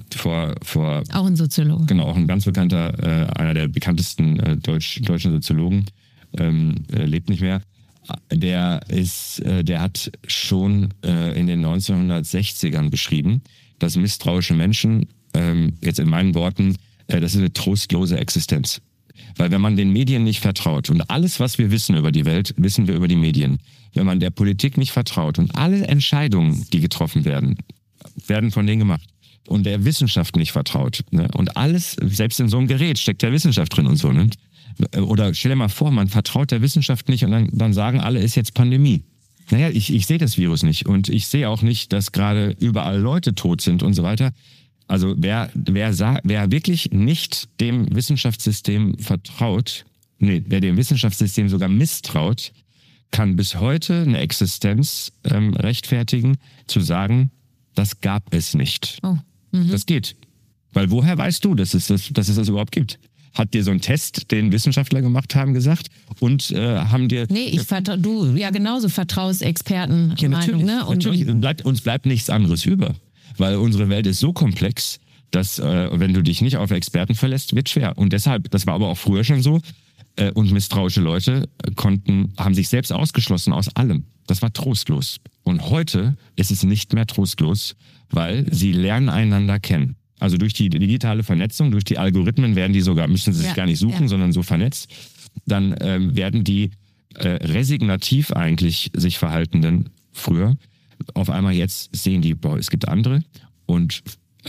auch ein Soziologe. Genau, auch ein ganz bekannter, einer der bekanntesten deutschen Soziologen, lebt nicht mehr. Der hat schon in den 1960ern beschrieben, dass misstrauische Menschen, jetzt in meinen Worten, das ist eine trostlose Existenz. Weil wenn man den Medien nicht vertraut und alles, was wir wissen über die Welt, wissen wir über die Medien. Wenn man der Politik nicht vertraut und alle Entscheidungen, die getroffen werden von denen gemacht. Und der Wissenschaft nicht vertraut. Ne? Und alles, selbst in so einem Gerät steckt ja Wissenschaft drin und so. Ne? Oder stell dir mal vor, man vertraut der Wissenschaft nicht und dann sagen alle, ist jetzt Pandemie. Naja, ich sehe das Virus nicht und ich sehe auch nicht, dass gerade überall Leute tot sind und so weiter. Also wer wirklich nicht dem Wissenschaftssystem vertraut, wer dem Wissenschaftssystem sogar misstraut, kann bis heute eine Existenz rechtfertigen, zu sagen, das gab es nicht. Oh. Mhm. Das geht. Weil woher weißt du, dass es das überhaupt gibt? Hat dir so ein Test, den Wissenschaftler gemacht haben, gesagt? Und haben dir... Nee, du ja genauso vertraust Experten. Ja, natürlich. Ne? Und Uns bleibt nichts anderes über. Weil unsere Welt ist so komplex, dass wenn du dich nicht auf Experten verlässt, wird schwer. Und deshalb, das war aber auch früher schon so, und misstrauische Leute haben sich selbst ausgeschlossen aus allem. Das war trostlos. Und heute ist es nicht mehr trostlos, weil sie lernen einander kennen. Also durch die digitale Vernetzung, durch die Algorithmen müssen sie sich gar nicht suchen, sondern so vernetzt. Dann werden die resignativ eigentlich sich verhaltenden früher auf einmal jetzt sehen die, es gibt andere und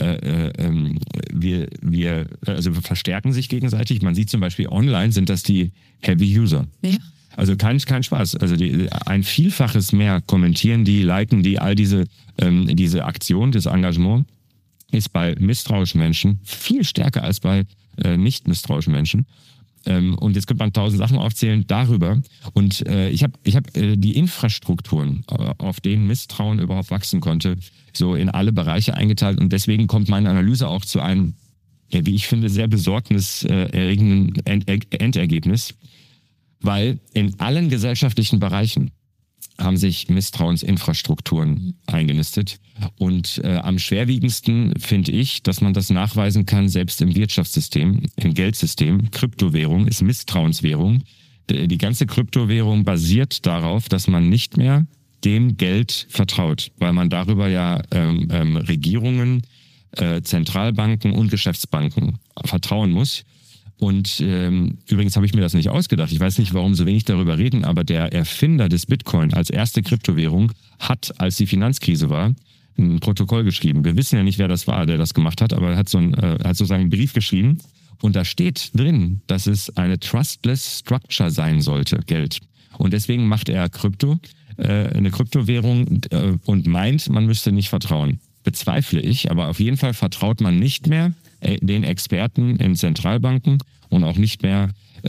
wir verstärken sich gegenseitig. Man sieht zum Beispiel online sind das die Heavy User. Ja. Also kein Spaß. Also ein Vielfaches mehr kommentieren die, liken die, all diese Aktion, das Engagement ist bei misstrauischen Menschen viel stärker als bei nicht misstrauischen Menschen. Und jetzt könnte man 1000 Sachen aufzählen darüber. Und ich hab die Infrastrukturen, auf denen Misstrauen überhaupt wachsen konnte, so in alle Bereiche eingeteilt. Und deswegen kommt meine Analyse auch zu einem, wie ich finde, sehr besorgniserregenden Endergebnis. Weil in allen gesellschaftlichen Bereichen haben sich Misstrauensinfrastrukturen eingenistet. Und am schwerwiegendsten finde ich, dass man das nachweisen kann, selbst im Wirtschaftssystem, im Geldsystem. Kryptowährung ist Misstrauenswährung. Die ganze Kryptowährung basiert darauf, dass man nicht mehr dem Geld vertraut, weil man darüber ja Regierungen, Zentralbanken und Geschäftsbanken vertrauen muss. Und übrigens habe ich mir das nicht ausgedacht. Ich weiß nicht, warum so wenig darüber reden, aber der Erfinder des Bitcoin als erste Kryptowährung hat, als die Finanzkrise war, ein Protokoll geschrieben. Wir wissen ja nicht, wer das war, der das gemacht hat, aber er hat sozusagen einen Brief geschrieben und da steht drin, dass es eine trustless structure sein sollte, Geld. Und deswegen macht er eine Kryptowährung und meint, man müsste nicht vertrauen. Bezweifle ich, aber auf jeden Fall vertraut man nicht mehr den Experten in Zentralbanken und auch nicht mehr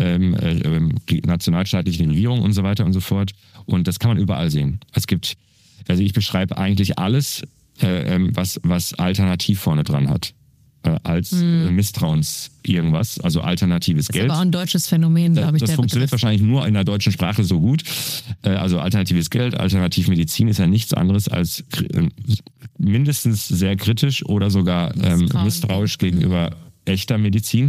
nationalstaatlichen Regierungen und so weiter und so fort. Und das kann man überall sehen. Ich beschreibe eigentlich alles, was alternativ vorne dran hat. Als Misstrauens irgendwas, also alternatives Geld. Das ist aber auch ein deutsches Phänomen, glaube ich. Das funktioniert wahrscheinlich nur in der deutschen Sprache so gut. Also alternatives Geld, Alternativmedizin ist ja nichts anderes als mindestens sehr kritisch oder sogar misstrauisch gegenüber echter Medizin.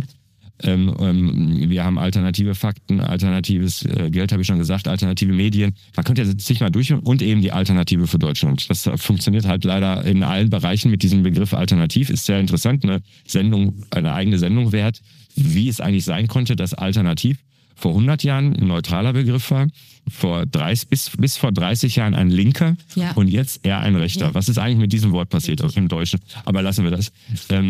Wir haben alternative Fakten, alternatives Geld, habe ich schon gesagt, alternative Medien. Man könnte ja sich mal durchhören und eben die Alternative für Deutschland. Das funktioniert halt leider in allen Bereichen mit diesem Begriff alternativ. Ist sehr interessant, eine eigene Sendung wert, wie es eigentlich sein konnte, dass alternativ vor 100 Jahren ein neutraler Begriff war, bis vor 30 Jahren ein linker und jetzt eher ein rechter. Ja. Was ist eigentlich mit diesem Wort passiert im Deutschen? Aber lassen wir das.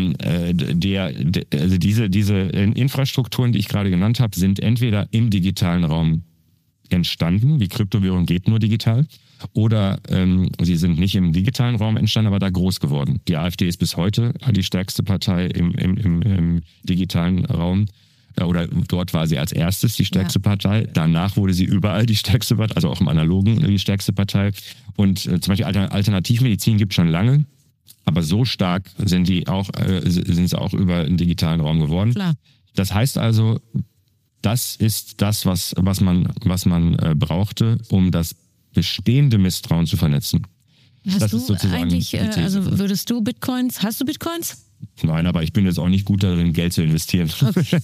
Also diese Infrastrukturen, die ich gerade genannt habe, sind entweder im digitalen Raum entstanden, wie Kryptowährung geht nur digital, oder sie sind nicht im digitalen Raum entstanden, aber da groß geworden. Die AfD ist bis heute die stärkste Partei im digitalen Raum. Oder dort war sie als erstes die stärkste Partei. Danach wurde sie überall die stärkste Partei, also auch im Analogen die stärkste Partei. Und zum Beispiel Alternativmedizin gibt es schon lange, aber so stark sind sie auch über den digitalen Raum geworden. Klar. Das heißt also, das ist das, was man brauchte, um das bestehende Misstrauen zu vernetzen. Hast du würdest du Bitcoins, hast du Bitcoins? Nein, aber ich bin jetzt auch nicht gut darin, Geld zu investieren. Okay.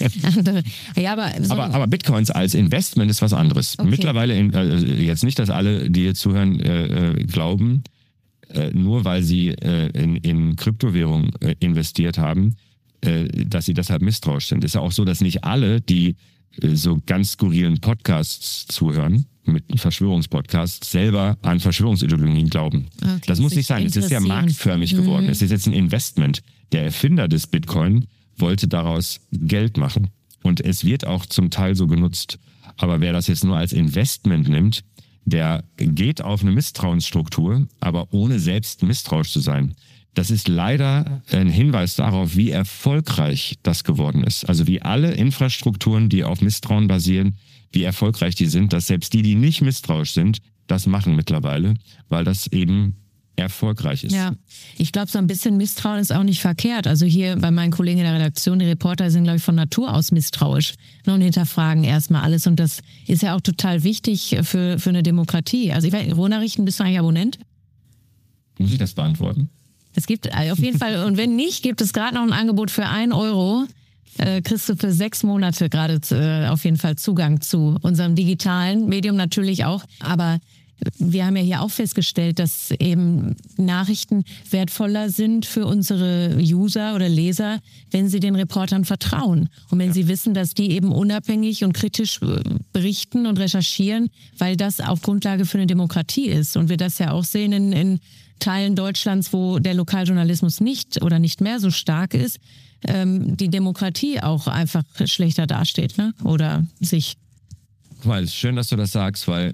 aber Bitcoins als Investment ist was anderes. Okay. Mittlerweile, jetzt nicht, dass alle, die hier zuhören, glauben, nur weil sie in Kryptowährung investiert haben, dass sie deshalb misstrauisch sind. Es ist ja auch so, dass nicht alle, die so ganz skurrilen Podcasts zuhören, mit Verschwörungspodcasts, selber an Verschwörungsideologien glauben. Okay, das muss nicht sein. Es ist ja marktförmig geworden. Es ist jetzt ein Investment. Der Erfinder des Bitcoin wollte daraus Geld machen. Und es wird auch zum Teil so genutzt. Aber wer das jetzt nur als Investment nimmt, der geht auf eine Misstrauensstruktur, aber ohne selbst misstrauisch zu sein. das ist leider ein Hinweis darauf, wie erfolgreich das geworden ist. Also wie alle Infrastrukturen, die auf Misstrauen basieren, wie erfolgreich die sind, dass selbst die nicht misstrauisch sind, das machen mittlerweile, weil das eben erfolgreich ist. Ja, ich glaube, so ein bisschen Misstrauen ist auch nicht verkehrt. Also hier bei meinen Kollegen in der Redaktion, die Reporter sind, glaube ich, von Natur aus misstrauisch und hinterfragen erstmal alles. Und das ist ja auch total wichtig für eine Demokratie. Also ich weiß, Ruhrnachrichten, bist du eigentlich Abonnent? Muss ich das beantworten? Es gibt auf jeden Fall, und wenn nicht, gibt es gerade noch ein Angebot für 1 Euro. Kriegst du für 6 Monate gerade auf jeden Fall Zugang zu unserem digitalen Medium natürlich auch. Aber wir haben ja hier auch festgestellt, dass eben Nachrichten wertvoller sind für unsere User oder Leser, wenn sie den Reportern vertrauen. Und wenn sie wissen, dass die eben unabhängig und kritisch berichten und recherchieren, weil das auf Grundlage für eine Demokratie ist. Und wir das ja auch sehen in Teilen Deutschlands, wo der Lokaljournalismus nicht oder nicht mehr so stark ist, die Demokratie auch einfach schlechter dasteht, ne? Oder sich. Weil es ist schön, dass du das sagst, weil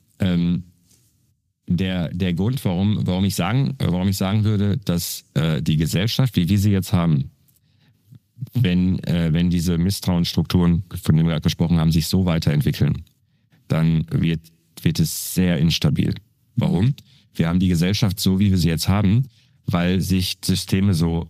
der Grund, warum ich sagen würde, dass die Gesellschaft, wie wir sie jetzt haben, wenn diese Misstrauensstrukturen, von denen wir gerade gesprochen haben, sich so weiterentwickeln, dann wird es sehr instabil. Warum? Wir haben die Gesellschaft so, wie wir sie jetzt haben, weil sich Systeme so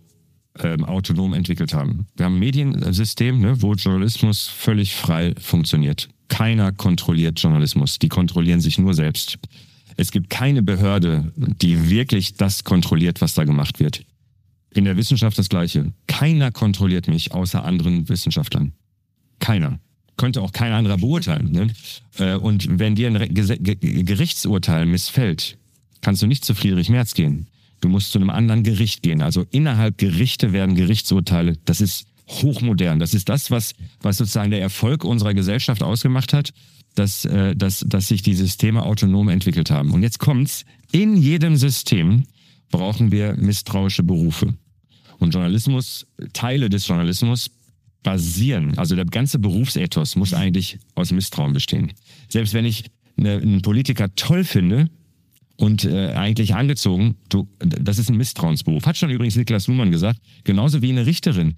autonom entwickelt haben. Wir haben ein Mediensystem, ne, wo Journalismus völlig frei funktioniert. Keiner kontrolliert Journalismus. Die kontrollieren sich nur selbst. Es gibt keine Behörde, die wirklich das kontrolliert, was da gemacht wird. In der Wissenschaft das Gleiche. Keiner kontrolliert mich außer anderen Wissenschaftlern. Keiner. Könnte auch kein anderer beurteilen. Ne? Und wenn dir ein Gerichtsurteil missfällt, kannst du nicht zu Friedrich Merz gehen. Du musst zu einem anderen Gericht gehen. Also innerhalb Gerichte werden Gerichtsurteile. Das ist hochmodern. Das ist das, was sozusagen der Erfolg unserer Gesellschaft ausgemacht hat, dass sich die Systeme autonom entwickelt haben. Und jetzt kommt's. In jedem System brauchen wir misstrauische Berufe. Und Journalismus, Teile des Journalismus basieren, also der ganze Berufsethos muss eigentlich aus Misstrauen bestehen. Selbst wenn ich einen Politiker toll finde und eigentlich angezogen, das ist ein Misstrauensberuf. Hat schon übrigens Niklas Luhmann gesagt, genauso wie eine Richterin.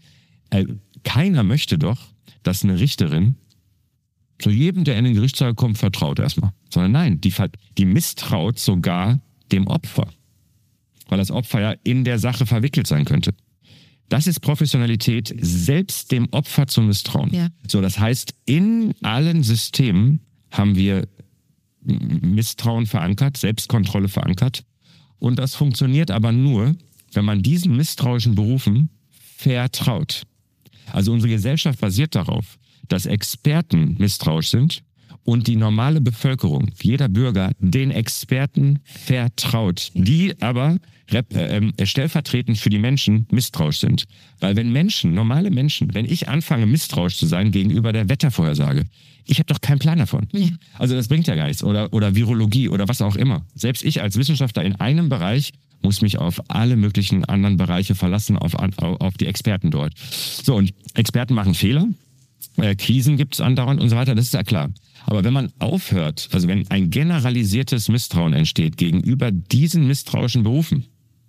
Keiner möchte doch, dass eine Richterin zu jedem, der in den Gerichtssaal kommt, vertraut erstmal. Sondern nein, die misstraut sogar dem Opfer. Weil das Opfer ja in der Sache verwickelt sein könnte. Das ist Professionalität, selbst dem Opfer zu misstrauen. Ja. So, das heißt, in allen Systemen haben wir Misstrauen verankert, Selbstkontrolle verankert. Und das funktioniert aber nur, wenn man diesen misstrauischen Berufen vertraut. Also unsere Gesellschaft basiert darauf, dass Experten misstrauisch sind und die normale Bevölkerung, jeder Bürger, den Experten vertraut, die aber stellvertretend für die Menschen misstrauisch sind. Weil wenn normale Menschen, wenn ich anfange misstrauisch zu sein gegenüber der Wettervorhersage, ich habe doch keinen Plan davon. Ja. Also das bringt ja gar nichts. Oder Virologie oder was auch immer. Selbst ich als Wissenschaftler in einem Bereich muss mich auf alle möglichen anderen Bereiche verlassen, auf die Experten dort. So, und Experten machen Fehler. Krisen gibt es andauernd und so weiter, das ist ja klar. Aber wenn man aufhört, also wenn ein generalisiertes Misstrauen entsteht gegenüber diesen misstrauischen Berufen,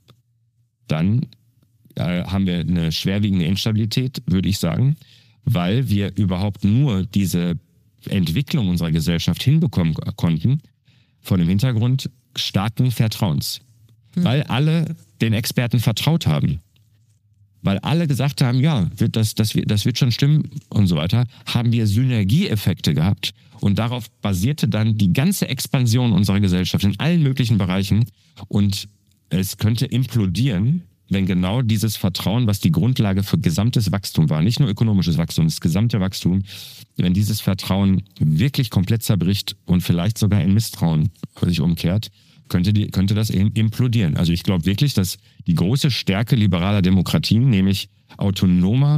dann haben wir eine schwerwiegende Instabilität, würde ich sagen, weil wir überhaupt nur diese Entwicklung unserer Gesellschaft hinbekommen konnten vor dem Hintergrund starken Vertrauens. Weil alle den Experten vertraut haben. Weil alle gesagt haben, ja, das wird schon stimmen und so weiter, haben wir Synergieeffekte gehabt. Und darauf basierte dann die ganze Expansion unserer Gesellschaft in allen möglichen Bereichen. Und es könnte implodieren, wenn genau dieses Vertrauen, was die Grundlage für gesamtes Wachstum war, nicht nur ökonomisches Wachstum, das gesamte Wachstum, wenn dieses Vertrauen wirklich komplett zerbricht und vielleicht sogar in Misstrauen sich umkehrt, könnte das implodieren. Also ich glaube wirklich, dass die große Stärke liberaler Demokratien, nämlich autonomer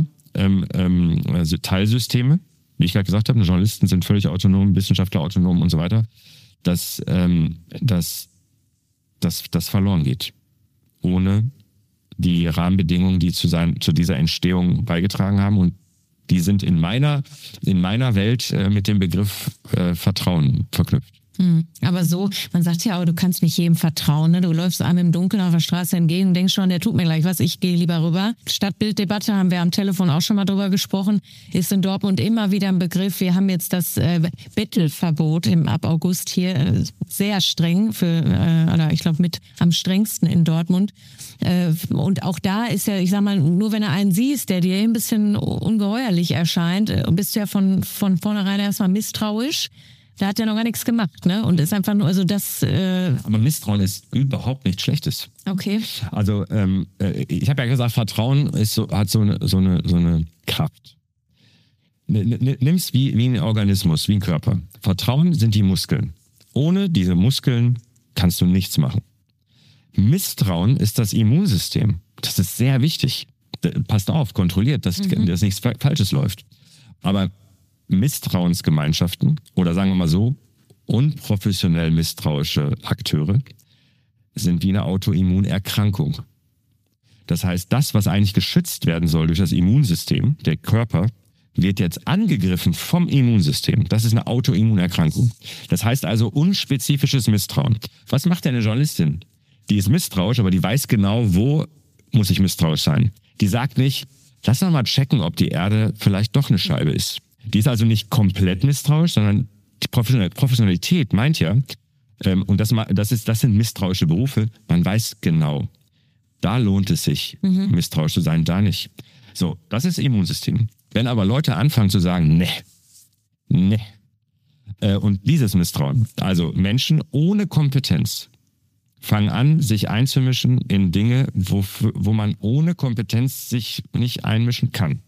Teilsysteme, wie ich gerade gesagt habe, Journalisten sind völlig autonom, Wissenschaftler autonom und so weiter, dass das verloren geht. Ohne die Rahmenbedingungen, die zu dieser Entstehung beigetragen haben. Und die sind in meiner Welt mit dem Begriff Vertrauen verknüpft. Aber so, man sagt ja auch, du kannst nicht jedem vertrauen. Ne? Du läufst einem im Dunkeln auf der Straße entgegen und denkst schon, der tut mir gleich was, ich gehe lieber rüber. Stadtbilddebatte, haben wir am Telefon auch schon mal drüber gesprochen, ist in Dortmund immer wieder ein Begriff. Wir haben jetzt das Bettelverbot ab August hier sehr streng, oder ich glaube mit am strengsten in Dortmund. Und auch da ist ja, ich sag mal, nur wenn du einen siehst, der dir ein bisschen ungeheuerlich erscheint, bist du ja von vornherein erstmal misstrauisch. Da hat er noch gar nichts gemacht, ne? Und ist einfach nur, also das... Aber Misstrauen ist überhaupt nichts Schlechtes. Okay. Also ich habe ja gesagt, Vertrauen hat so eine Kraft. Nimm's wie ein Organismus, wie ein Körper. Vertrauen sind die Muskeln. Ohne diese Muskeln kannst du nichts machen. Misstrauen ist das Immunsystem. Das ist sehr wichtig. Passt auf, kontrolliert, dass nichts Falsches läuft. Aber Misstrauensgemeinschaften oder sagen wir mal so, unprofessionell misstrauische Akteure sind wie eine Autoimmunerkrankung. Das heißt, das, was eigentlich geschützt werden soll durch das Immunsystem, der Körper, wird jetzt angegriffen vom Immunsystem. Das ist eine Autoimmunerkrankung. Das heißt also unspezifisches Misstrauen. Was macht denn eine Journalistin? Die ist misstrauisch, aber die weiß genau, wo muss ich misstrauisch sein. Die sagt nicht, lass doch mal checken, ob die Erde vielleicht doch eine Scheibe ist. Die ist also nicht komplett misstrauisch, sondern die Professionalität meint ja, und das sind misstrauische Berufe, man weiß genau, da lohnt es sich, misstrauisch zu sein, da nicht. So, das ist Immunsystem. Wenn aber Leute anfangen zu sagen, nee, und dieses Misstrauen, also Menschen ohne Kompetenz, fangen an, sich einzumischen in Dinge, wo man ohne Kompetenz sich nicht einmischen kann.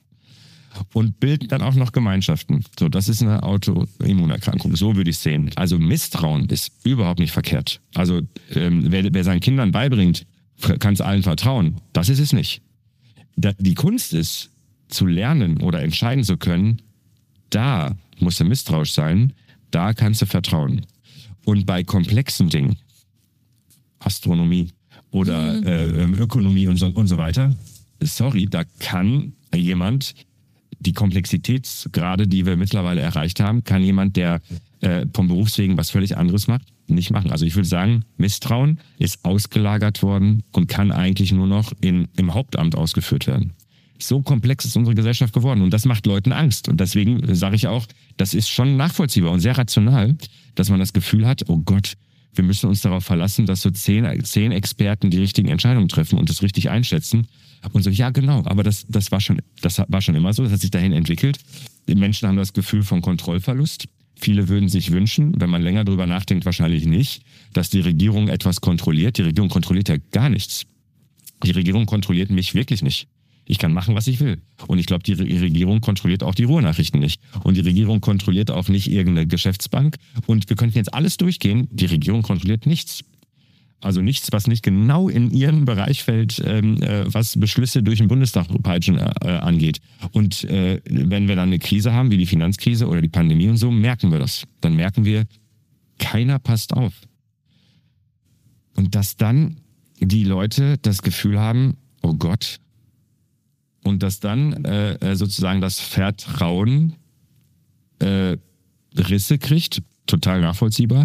Und bilden dann auch noch Gemeinschaften. So, das ist eine Autoimmunerkrankung. So würde ich es sehen. Also Misstrauen ist überhaupt nicht verkehrt. Also wer seinen Kindern beibringt, kann es allen vertrauen. Das ist es nicht. Die Kunst ist, zu lernen oder entscheiden zu können, da musst du misstrauisch sein, da kannst du vertrauen. Und bei komplexen Dingen, Astronomie oder Ökonomie und so weiter, sorry, da kann jemand die Komplexitätsgrade, die wir mittlerweile erreicht haben, kann jemand, der vom Berufswegen was völlig anderes macht, nicht machen. Also ich würde sagen, Misstrauen ist ausgelagert worden und kann eigentlich nur noch im Hauptamt ausgeführt werden. So komplex ist unsere Gesellschaft geworden und das macht Leuten Angst. Und deswegen sage ich auch, das ist schon nachvollziehbar und sehr rational, dass man das Gefühl hat, oh Gott, wir müssen uns darauf verlassen, dass so 10 Experten die richtigen Entscheidungen treffen und das richtig einschätzen. Und so, ja genau, aber das war schon immer so, das hat sich dahin entwickelt. Die Menschen haben das Gefühl von Kontrollverlust. Viele würden sich wünschen, wenn man länger drüber nachdenkt, wahrscheinlich nicht, dass die Regierung etwas kontrolliert. Die Regierung kontrolliert ja gar nichts. Die Regierung kontrolliert mich wirklich nicht. Ich kann machen, was ich will. Und ich glaube, die Regierung kontrolliert auch die Ruhrnachrichten nicht. Und die Regierung kontrolliert auch nicht irgendeine Geschäftsbank. Und wir könnten jetzt alles durchgehen. Die Regierung kontrolliert nichts. Also nichts, was nicht genau in ihren Bereich fällt, was Beschlüsse durch den Bundestag peitschen angeht. Und wenn wir dann eine Krise haben, wie die Finanzkrise oder die Pandemie und so, merken wir das. Dann merken wir, keiner passt auf. Und dass dann die Leute das Gefühl haben, oh Gott, und dass dann sozusagen das Vertrauen Risse kriegt, total nachvollziehbar.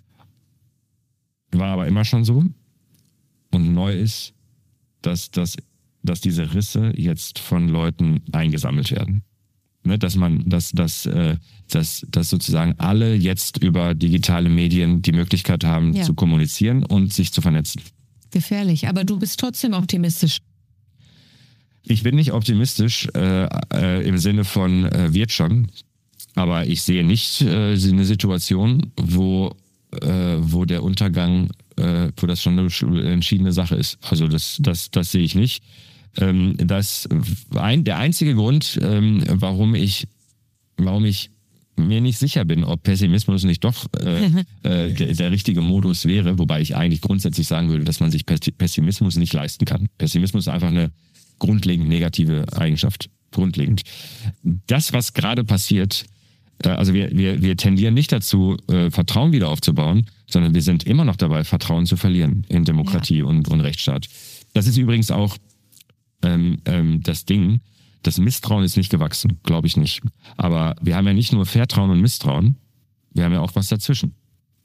War aber immer schon so. Und neu ist, dass diese Risse jetzt von Leuten eingesammelt werden. Ne, dass sozusagen alle jetzt über digitale Medien die Möglichkeit haben, zu kommunizieren und sich zu vernetzen. Gefährlich, aber du bist trotzdem optimistisch. Ich bin nicht optimistisch im Sinne von wird schon, aber ich sehe nicht eine Situation, wo der Untergang, wo das schon eine entschiedene Sache ist. Also das sehe ich nicht. Der einzige Grund, warum ich mir nicht sicher bin, ob Pessimismus nicht doch der richtige Modus wäre, wobei ich eigentlich grundsätzlich sagen würde, dass man sich Pessimismus nicht leisten kann. Pessimismus ist einfach eine grundlegend negative Eigenschaft. Grundlegend. Das, was gerade passiert, also wir tendieren nicht dazu, Vertrauen wieder aufzubauen, sondern wir sind immer noch dabei, Vertrauen zu verlieren in Demokratie und Rechtsstaat. Das ist übrigens auch das Ding, das Misstrauen ist nicht gewachsen, glaube ich nicht. Aber wir haben ja nicht nur Vertrauen und Misstrauen, wir haben ja auch was dazwischen.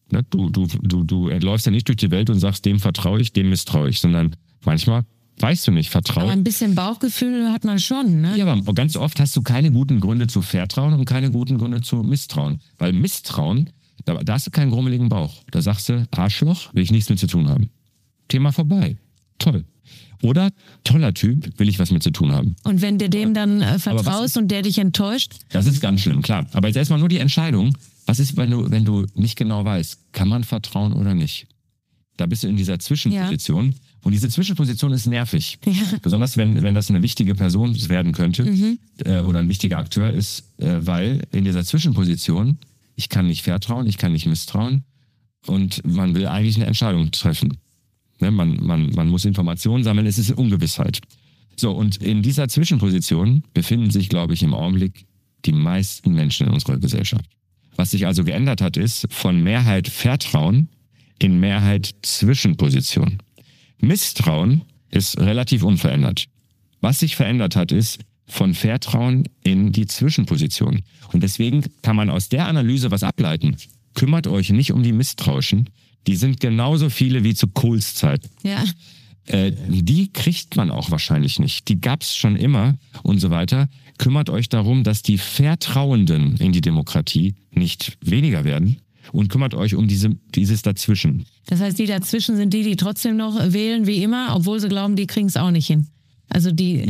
Ne? Du läufst ja nicht durch die Welt und sagst, dem vertraue ich, dem misstraue ich, sondern manchmal weißt du nicht, vertraue. Aber ein bisschen Bauchgefühl hat man schon, ne? Ja, aber ganz oft hast du keine guten Gründe zu vertrauen und keine guten Gründe zu misstrauen. Weil Misstrauen, da hast du keinen grummeligen Bauch. Da sagst du, Arschloch, will ich nichts mit zu tun haben. Thema vorbei. Toll. Oder, toller Typ, will ich was mit zu tun haben. Und wenn du dem dann vertraust und der dich enttäuscht? Das ist ganz schlimm, klar. Aber jetzt erstmal nur die Entscheidung, was ist, wenn du nicht genau weißt, kann man vertrauen oder nicht? Da bist du in dieser Zwischenposition. Ja. Und diese Zwischenposition ist nervig. Ja. Besonders wenn das eine wichtige Person werden könnte oder ein wichtiger Akteur ist, weil in dieser Zwischenposition, ich kann nicht vertrauen, ich kann nicht misstrauen und man will eigentlich eine Entscheidung treffen. Ne, man muss Informationen sammeln, es ist Ungewissheit. So, und in dieser Zwischenposition befinden sich, glaube ich, im Augenblick die meisten Menschen in unserer Gesellschaft. Was sich also geändert hat, ist von Mehrheit Vertrauen in Mehrheit Zwischenposition. Misstrauen ist relativ unverändert. Was sich verändert hat, ist von Vertrauen in die Zwischenposition. Und deswegen kann man aus der Analyse was ableiten. Kümmert euch nicht um die Misstrauischen. Die sind genauso viele wie zu Kohls Zeit. Ja. Die kriegt man auch wahrscheinlich nicht. Die gab's schon immer und so weiter. Kümmert euch darum, dass die Vertrauenden in die Demokratie nicht weniger werden. Und kümmert euch um dieses Dazwischen. Das heißt, die dazwischen sind die trotzdem noch wählen wie immer, obwohl sie glauben, die kriegen es auch nicht hin. Also die.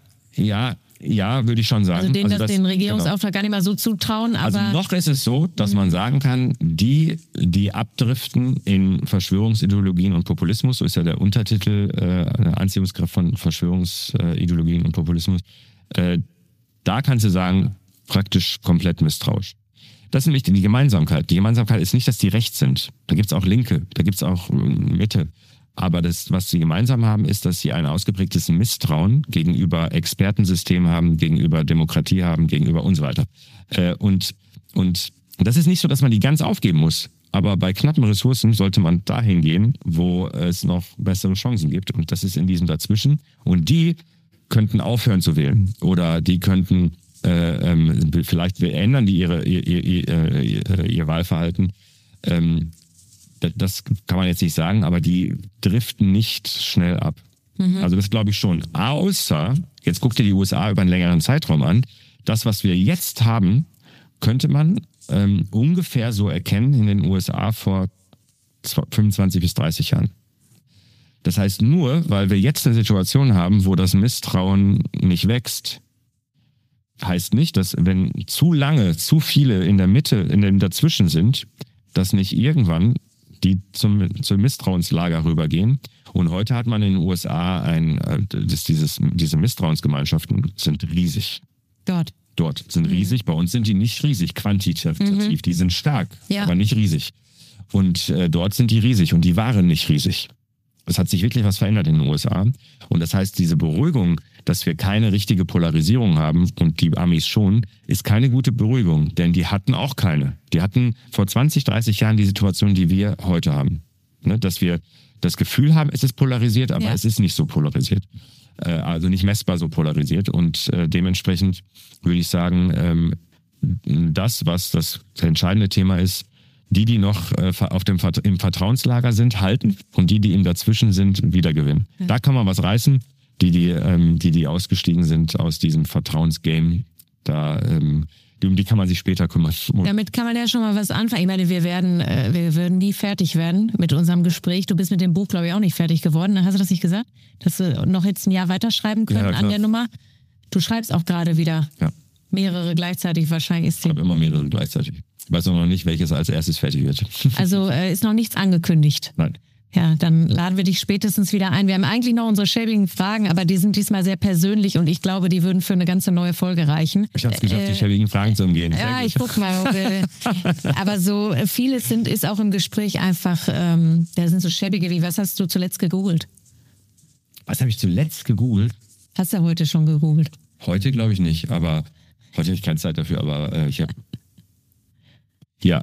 Ja, würde ich schon sagen. Also denen den Regierungsauftrag gar nicht mal so zutrauen. Aber also noch ist es so, dass man sagen kann, die abdriften in Verschwörungsideologien und Populismus, so ist ja der Untertitel Anziehungskraft von Verschwörungsideologien und Populismus, da kannst du sagen, praktisch komplett misstrauisch. Das ist nämlich die Gemeinsamkeit. Die Gemeinsamkeit ist nicht, dass die rechts sind. Da gibt's auch Linke, da gibt's auch Mitte. Aber das, was sie gemeinsam haben, ist, dass sie ein ausgeprägtes Misstrauen gegenüber Expertensystemen haben, gegenüber Demokratie haben, gegenüber und so weiter. Und das ist nicht so, dass man die ganz aufgeben muss. Aber bei knappen Ressourcen sollte man dahin gehen, wo es noch bessere Chancen gibt. Und das ist in diesem Dazwischen. Und die könnten aufhören zu wählen. Oder die könnten vielleicht ändern die ihr Wahlverhalten. Das kann man jetzt nicht sagen, aber die driften nicht schnell ab. Also das glaube ich schon. Außer, jetzt guck dir die USA über einen längeren Zeitraum an, das, was wir jetzt haben, könnte man ungefähr so erkennen in den USA vor 25 bis 30 Jahren. Das heißt, nur weil wir jetzt eine Situation haben, wo das Misstrauen nicht wächst, heißt nicht, dass wenn zu lange, zu viele in der Mitte, in dem Dazwischen sind, dass nicht irgendwann die zum Misstrauenslager rübergehen. Und heute hat man in den USA diese Misstrauensgemeinschaften sind riesig. Dort sind riesig. Bei uns sind die nicht riesig, quantitativ. Die sind stark, aber nicht riesig. Und dort sind die riesig und die waren nicht riesig. Es hat sich wirklich was verändert in den USA. Und das heißt, diese Beruhigung, dass wir keine richtige Polarisierung haben und die Amis schon, ist keine gute Beruhigung, denn die hatten auch keine. Die hatten vor 20, 30 Jahren die Situation, die wir heute haben. Ne? Dass wir das Gefühl haben, es ist polarisiert, aber es ist nicht so polarisiert. Also nicht messbar so polarisiert. Und dementsprechend würde ich sagen, das, was das entscheidende Thema ist, die noch im Vertrauenslager sind, halten und die im Dazwischen sind, wieder gewinnen. Ja. Da kann man was reißen. Die ausgestiegen sind aus diesem Vertrauensgame, um die kann man sich später kümmern. Damit kann man ja schon mal was anfangen. Ich meine, wir würden nie fertig werden mit unserem Gespräch. Du bist mit dem Buch, glaube ich, auch nicht fertig geworden. Hast du das nicht gesagt? Dass wir noch jetzt ein Jahr weiterschreiben können an der Nummer? Du schreibst auch gerade wieder mehrere gleichzeitig wahrscheinlich. Ich habe immer mehrere gleichzeitig. Ich weiß noch nicht, welches als erstes fertig wird. Also ist noch nichts angekündigt? Nein. Ja, dann laden wir dich spätestens wieder ein. Wir haben eigentlich noch unsere schäbigen Fragen, aber die sind diesmal sehr persönlich und ich glaube, die würden für eine ganze neue Folge reichen. Ich habe es geschafft, die schäbigen Fragen zu umgehen. Ja, ich guck mal. Aber so vieles ist auch im Gespräch einfach, da sind so schäbige wie, was hast du zuletzt gegoogelt? Was habe ich zuletzt gegoogelt? Hast du heute schon gegoogelt? Heute glaube ich nicht, aber heute habe ich keine Zeit dafür, aber ich habe... Ja.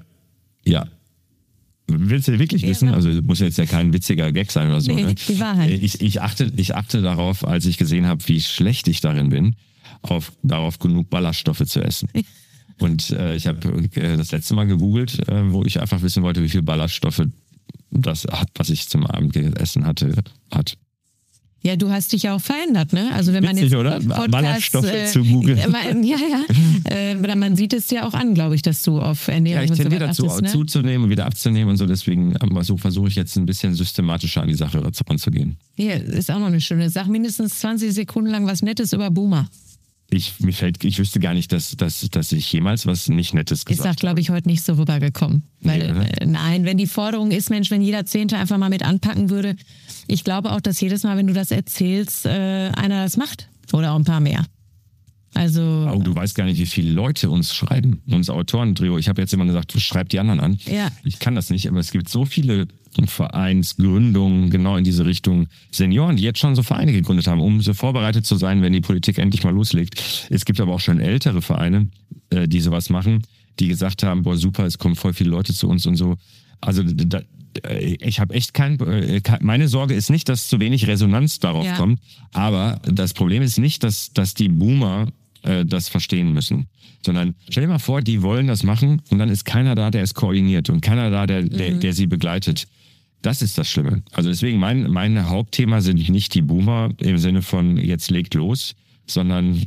Willst du wirklich wissen? Also muss jetzt ja kein witziger Gag sein oder so. Nee, ne? Die Wahrheit. Ich achte darauf, als ich gesehen habe, wie schlecht ich darin bin, darauf genug Ballaststoffe zu essen. Und ich habe das letzte Mal gegoogelt, wo ich einfach wissen wollte, wie viel Ballaststoffe das hat, was ich zum Abend gegessen hat. Ja, du hast dich ja auch verändert, ne? Also wenn man Witzig, jetzt oder? Podcasts, Ballaststoffe zu googeln. Man sieht es ja auch an, glaube ich, dass du auf Ernährung Ja, ich tendiere und so dazu, achtest, ne? zuzunehmen und wieder abzunehmen und so. Deswegen so versuche ich jetzt ein bisschen systematischer an die Sache ranzugehen. Hier ist auch noch eine schöne Sache. Mindestens 20 Sekunden lang was Nettes über Boomer. Ich wüsste gar nicht, dass ich jemals was nicht Nettes gesagt habe. Ist auch, glaube ich, heute nicht so rübergekommen. Weil, Nee, nein, wenn die Forderung ist, Mensch, wenn jeder Zehnte einfach mal mit anpacken würde, ich glaube auch, dass jedes Mal, wenn du das erzählst, einer das macht. Oder auch ein paar mehr. Also. Oh, du weißt gar nicht, wie viele Leute uns schreiben. Uns Autoren-Trio. Ich habe jetzt immer gesagt, schreib die anderen an. Ja. Ich kann das nicht, aber es gibt so viele Vereinsgründungen genau in diese Richtung. Senioren, die jetzt schon so Vereine gegründet haben, um so vorbereitet zu sein, wenn die Politik endlich mal loslegt. Es gibt aber auch schon ältere Vereine, die sowas machen, die gesagt haben, boah super, es kommen voll viele Leute zu uns und so. Also ich habe echt meine Sorge ist nicht, dass zu wenig Resonanz darauf kommt, aber das Problem ist nicht, dass die Boomer das verstehen müssen, sondern stell dir mal vor, die wollen das machen und dann ist keiner da, der es koordiniert und keiner da, der sie begleitet. Das ist das Schlimme. Also deswegen mein Hauptthema sind nicht die Boomer im Sinne von jetzt legt los, sondern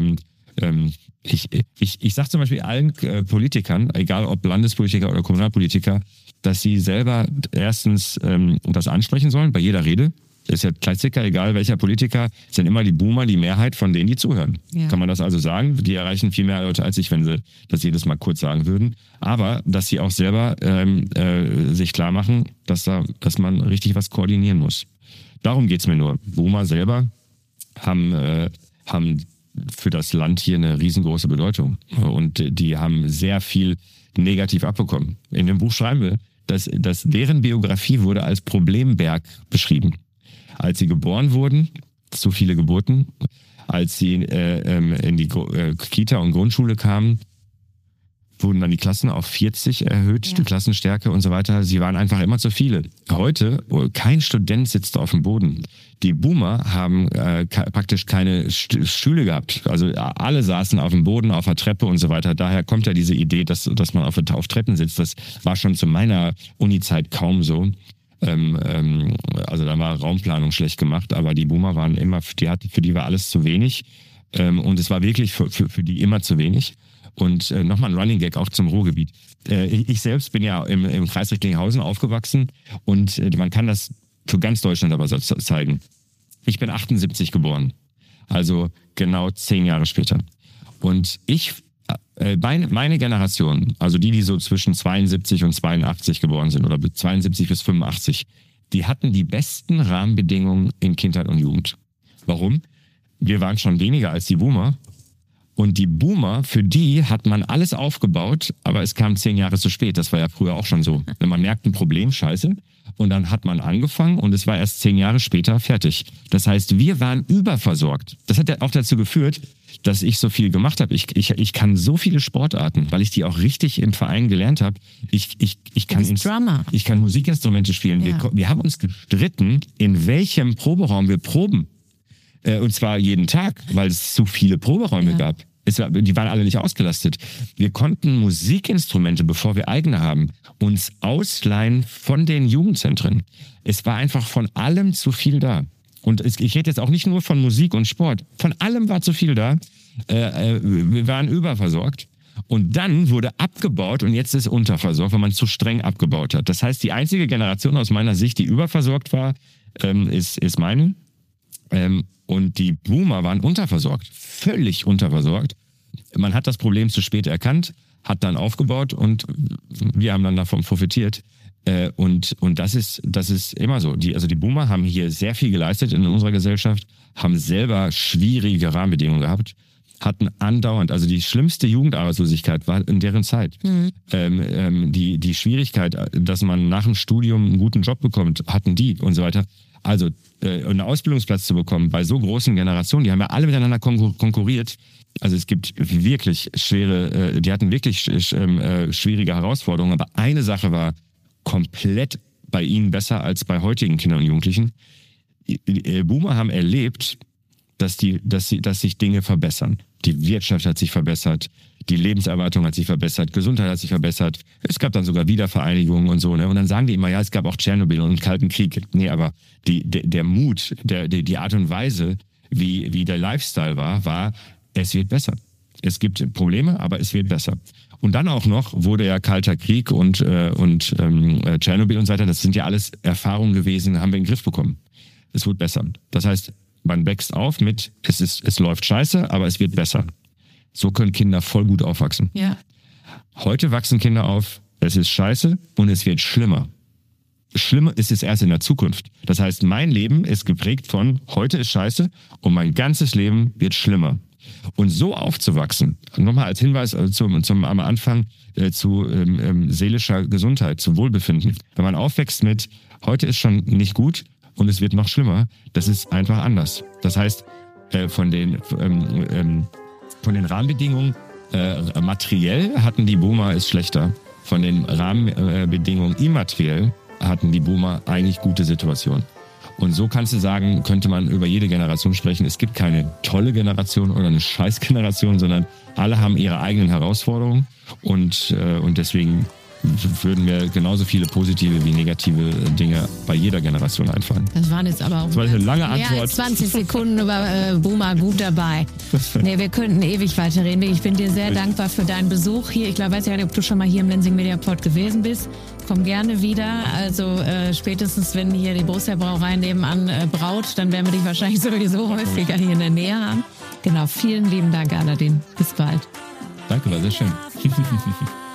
ich sage zum Beispiel allen Politikern, egal ob Landespolitiker oder Kommunalpolitiker, dass sie selber erstens das ansprechen sollen bei jeder Rede. Ist ja Klassiker, egal welcher Politiker, sind immer die Boomer die Mehrheit von denen, die zuhören. Ja. Kann man das also sagen? Die erreichen viel mehr Leute als ich, wenn sie das jedes Mal kurz sagen würden. Aber dass sie auch selber sich klar machen, dass man richtig was koordinieren muss. Darum geht's mir nur. Boomer selber haben für das Land hier eine riesengroße Bedeutung. Und die haben sehr viel negativ abbekommen. In dem Buch schreiben wir, dass deren Biografie wurde als Problemberg beschrieben. Als sie geboren wurden, zu viele Geburten, als sie in die Kita und Grundschule kamen, wurden dann die Klassen auf 40 erhöht, die Klassenstärke und so weiter. Sie waren einfach immer zu viele. Heute, kein Student sitzt auf dem Boden. Die Boomer haben praktisch keine Stühle gehabt. Also alle saßen auf dem Boden, auf der Treppe und so weiter. Daher kommt ja diese Idee, dass man auf Treppen sitzt. Das war schon zu meiner Uni-Zeit kaum so. Also da war Raumplanung schlecht gemacht, aber die Boomer waren immer, für die war alles zu wenig. Und es war wirklich für die immer zu wenig. Und nochmal ein Running Gag auch zum Ruhrgebiet. Ich selbst bin ja im Kreis Recklinghausen aufgewachsen und man kann das für ganz Deutschland aber so zeigen. Ich bin 78 geboren, also genau 10 Jahre später. Und meine Generation, also die so zwischen 72 und 82 geboren sind oder 72 bis 85, die hatten die besten Rahmenbedingungen in Kindheit und Jugend. Warum? Wir waren schon weniger als die Boomer. Und die Boomer, für die hat man alles aufgebaut, aber es kam 10 Jahre zu spät. Das war ja früher auch schon so. Wenn man merkt ein Problem, scheiße. Und dann hat man angefangen und es war erst 10 Jahre später fertig. Das heißt, wir waren überversorgt. Das hat ja auch dazu geführt, dass ich so viel gemacht habe. Ich kann so viele Sportarten, weil ich die auch richtig im Verein gelernt habe. Ich kann Musikinstrumente spielen. Ja. Wir haben uns gestritten, in welchem Proberaum wir proben. Und zwar jeden Tag, weil es zu viele Proberäume gab. Die waren alle nicht ausgelastet. Wir konnten Musikinstrumente, bevor wir eigene haben, uns ausleihen von den Jugendzentren. Es war einfach von allem zu viel da. Und ich rede jetzt auch nicht nur von Musik und Sport. Von allem war zu viel da. Wir waren überversorgt. Und dann wurde abgebaut und jetzt ist unterversorgt, weil man zu streng abgebaut hat. Das heißt, die einzige Generation aus meiner Sicht, die überversorgt war, ist meine. Und die Boomer waren unterversorgt, völlig unterversorgt. Man hat das Problem zu spät erkannt, hat dann aufgebaut und wir haben dann davon profitiert. Und das ist immer so. Die Boomer haben hier sehr viel geleistet in unserer Gesellschaft, haben selber schwierige Rahmenbedingungen gehabt, hatten andauernd, also die schlimmste Jugendarbeitslosigkeit war in deren Zeit. Mhm. Die Schwierigkeit, dass man nach dem Studium einen guten Job bekommt, hatten die und so weiter. Also einen Ausbildungsplatz zu bekommen bei so großen Generationen, die haben ja alle miteinander konkurriert. Also es gibt wirklich die hatten wirklich schwierige Herausforderungen, aber eine Sache war komplett bei ihnen besser als bei heutigen Kindern und Jugendlichen. Die Boomer haben erlebt, dass sich Dinge verbessern. die Wirtschaft hat sich verbessert, die Lebenserwartung hat sich verbessert, Gesundheit hat sich verbessert. Es gab dann sogar Wiedervereinigungen und so. Ne? Und dann sagen die immer, ja, es gab auch Tschernobyl und einen Kalten Krieg. Nee, aber der Mut, die Art und Weise, wie der Lifestyle war, es wird besser. Es gibt Probleme, aber es wird besser. Und dann auch noch wurde ja Kalter Krieg und Tschernobyl und so weiter, das sind ja alles Erfahrungen gewesen, haben wir in den Griff bekommen. Es wird besser. Das heißt, man wächst auf mit, es läuft scheiße, aber es wird besser. So können Kinder voll gut aufwachsen. Ja. Heute wachsen Kinder auf, es ist scheiße und es wird schlimmer. Schlimmer ist es erst in der Zukunft. Das heißt, mein Leben ist geprägt von, heute ist scheiße und mein ganzes Leben wird schlimmer. Und so aufzuwachsen, nochmal als Hinweis am Anfang zu seelischer Gesundheit, zu Wohlbefinden. Wenn man aufwächst mit, heute ist schon nicht gut und es wird noch schlimmer, das ist einfach anders. Das heißt, von den Rahmenbedingungen, materiell hatten die Boomer es schlechter. Von den Rahmenbedingungen immateriell hatten die Boomer eigentlich gute Situationen. Und so kannst du sagen, könnte man über jede Generation sprechen. Es gibt keine tolle Generation oder eine Scheißgeneration, sondern alle haben ihre eigenen Herausforderungen und deswegen würden mir genauso viele positive wie negative Dinge bei jeder Generation einfallen. Das waren jetzt aber auch das war eine lange mehr Antwort. Als 20 Sekunden über Boomer gut dabei. Nee, wir könnten ewig weiterreden. Ich bin dir sehr dankbar für deinen Besuch hier. Ich weiß ja nicht, ob du schon mal hier im Lenzing Mediaport gewesen bist. Komm gerne wieder. Also spätestens, wenn hier die Borussia Brauerei nebenan braut, dann werden wir dich wahrscheinlich sowieso häufiger hier in der Nähe haben. Genau, vielen lieben Dank, Aladin. Bis bald. Danke, war sehr schön.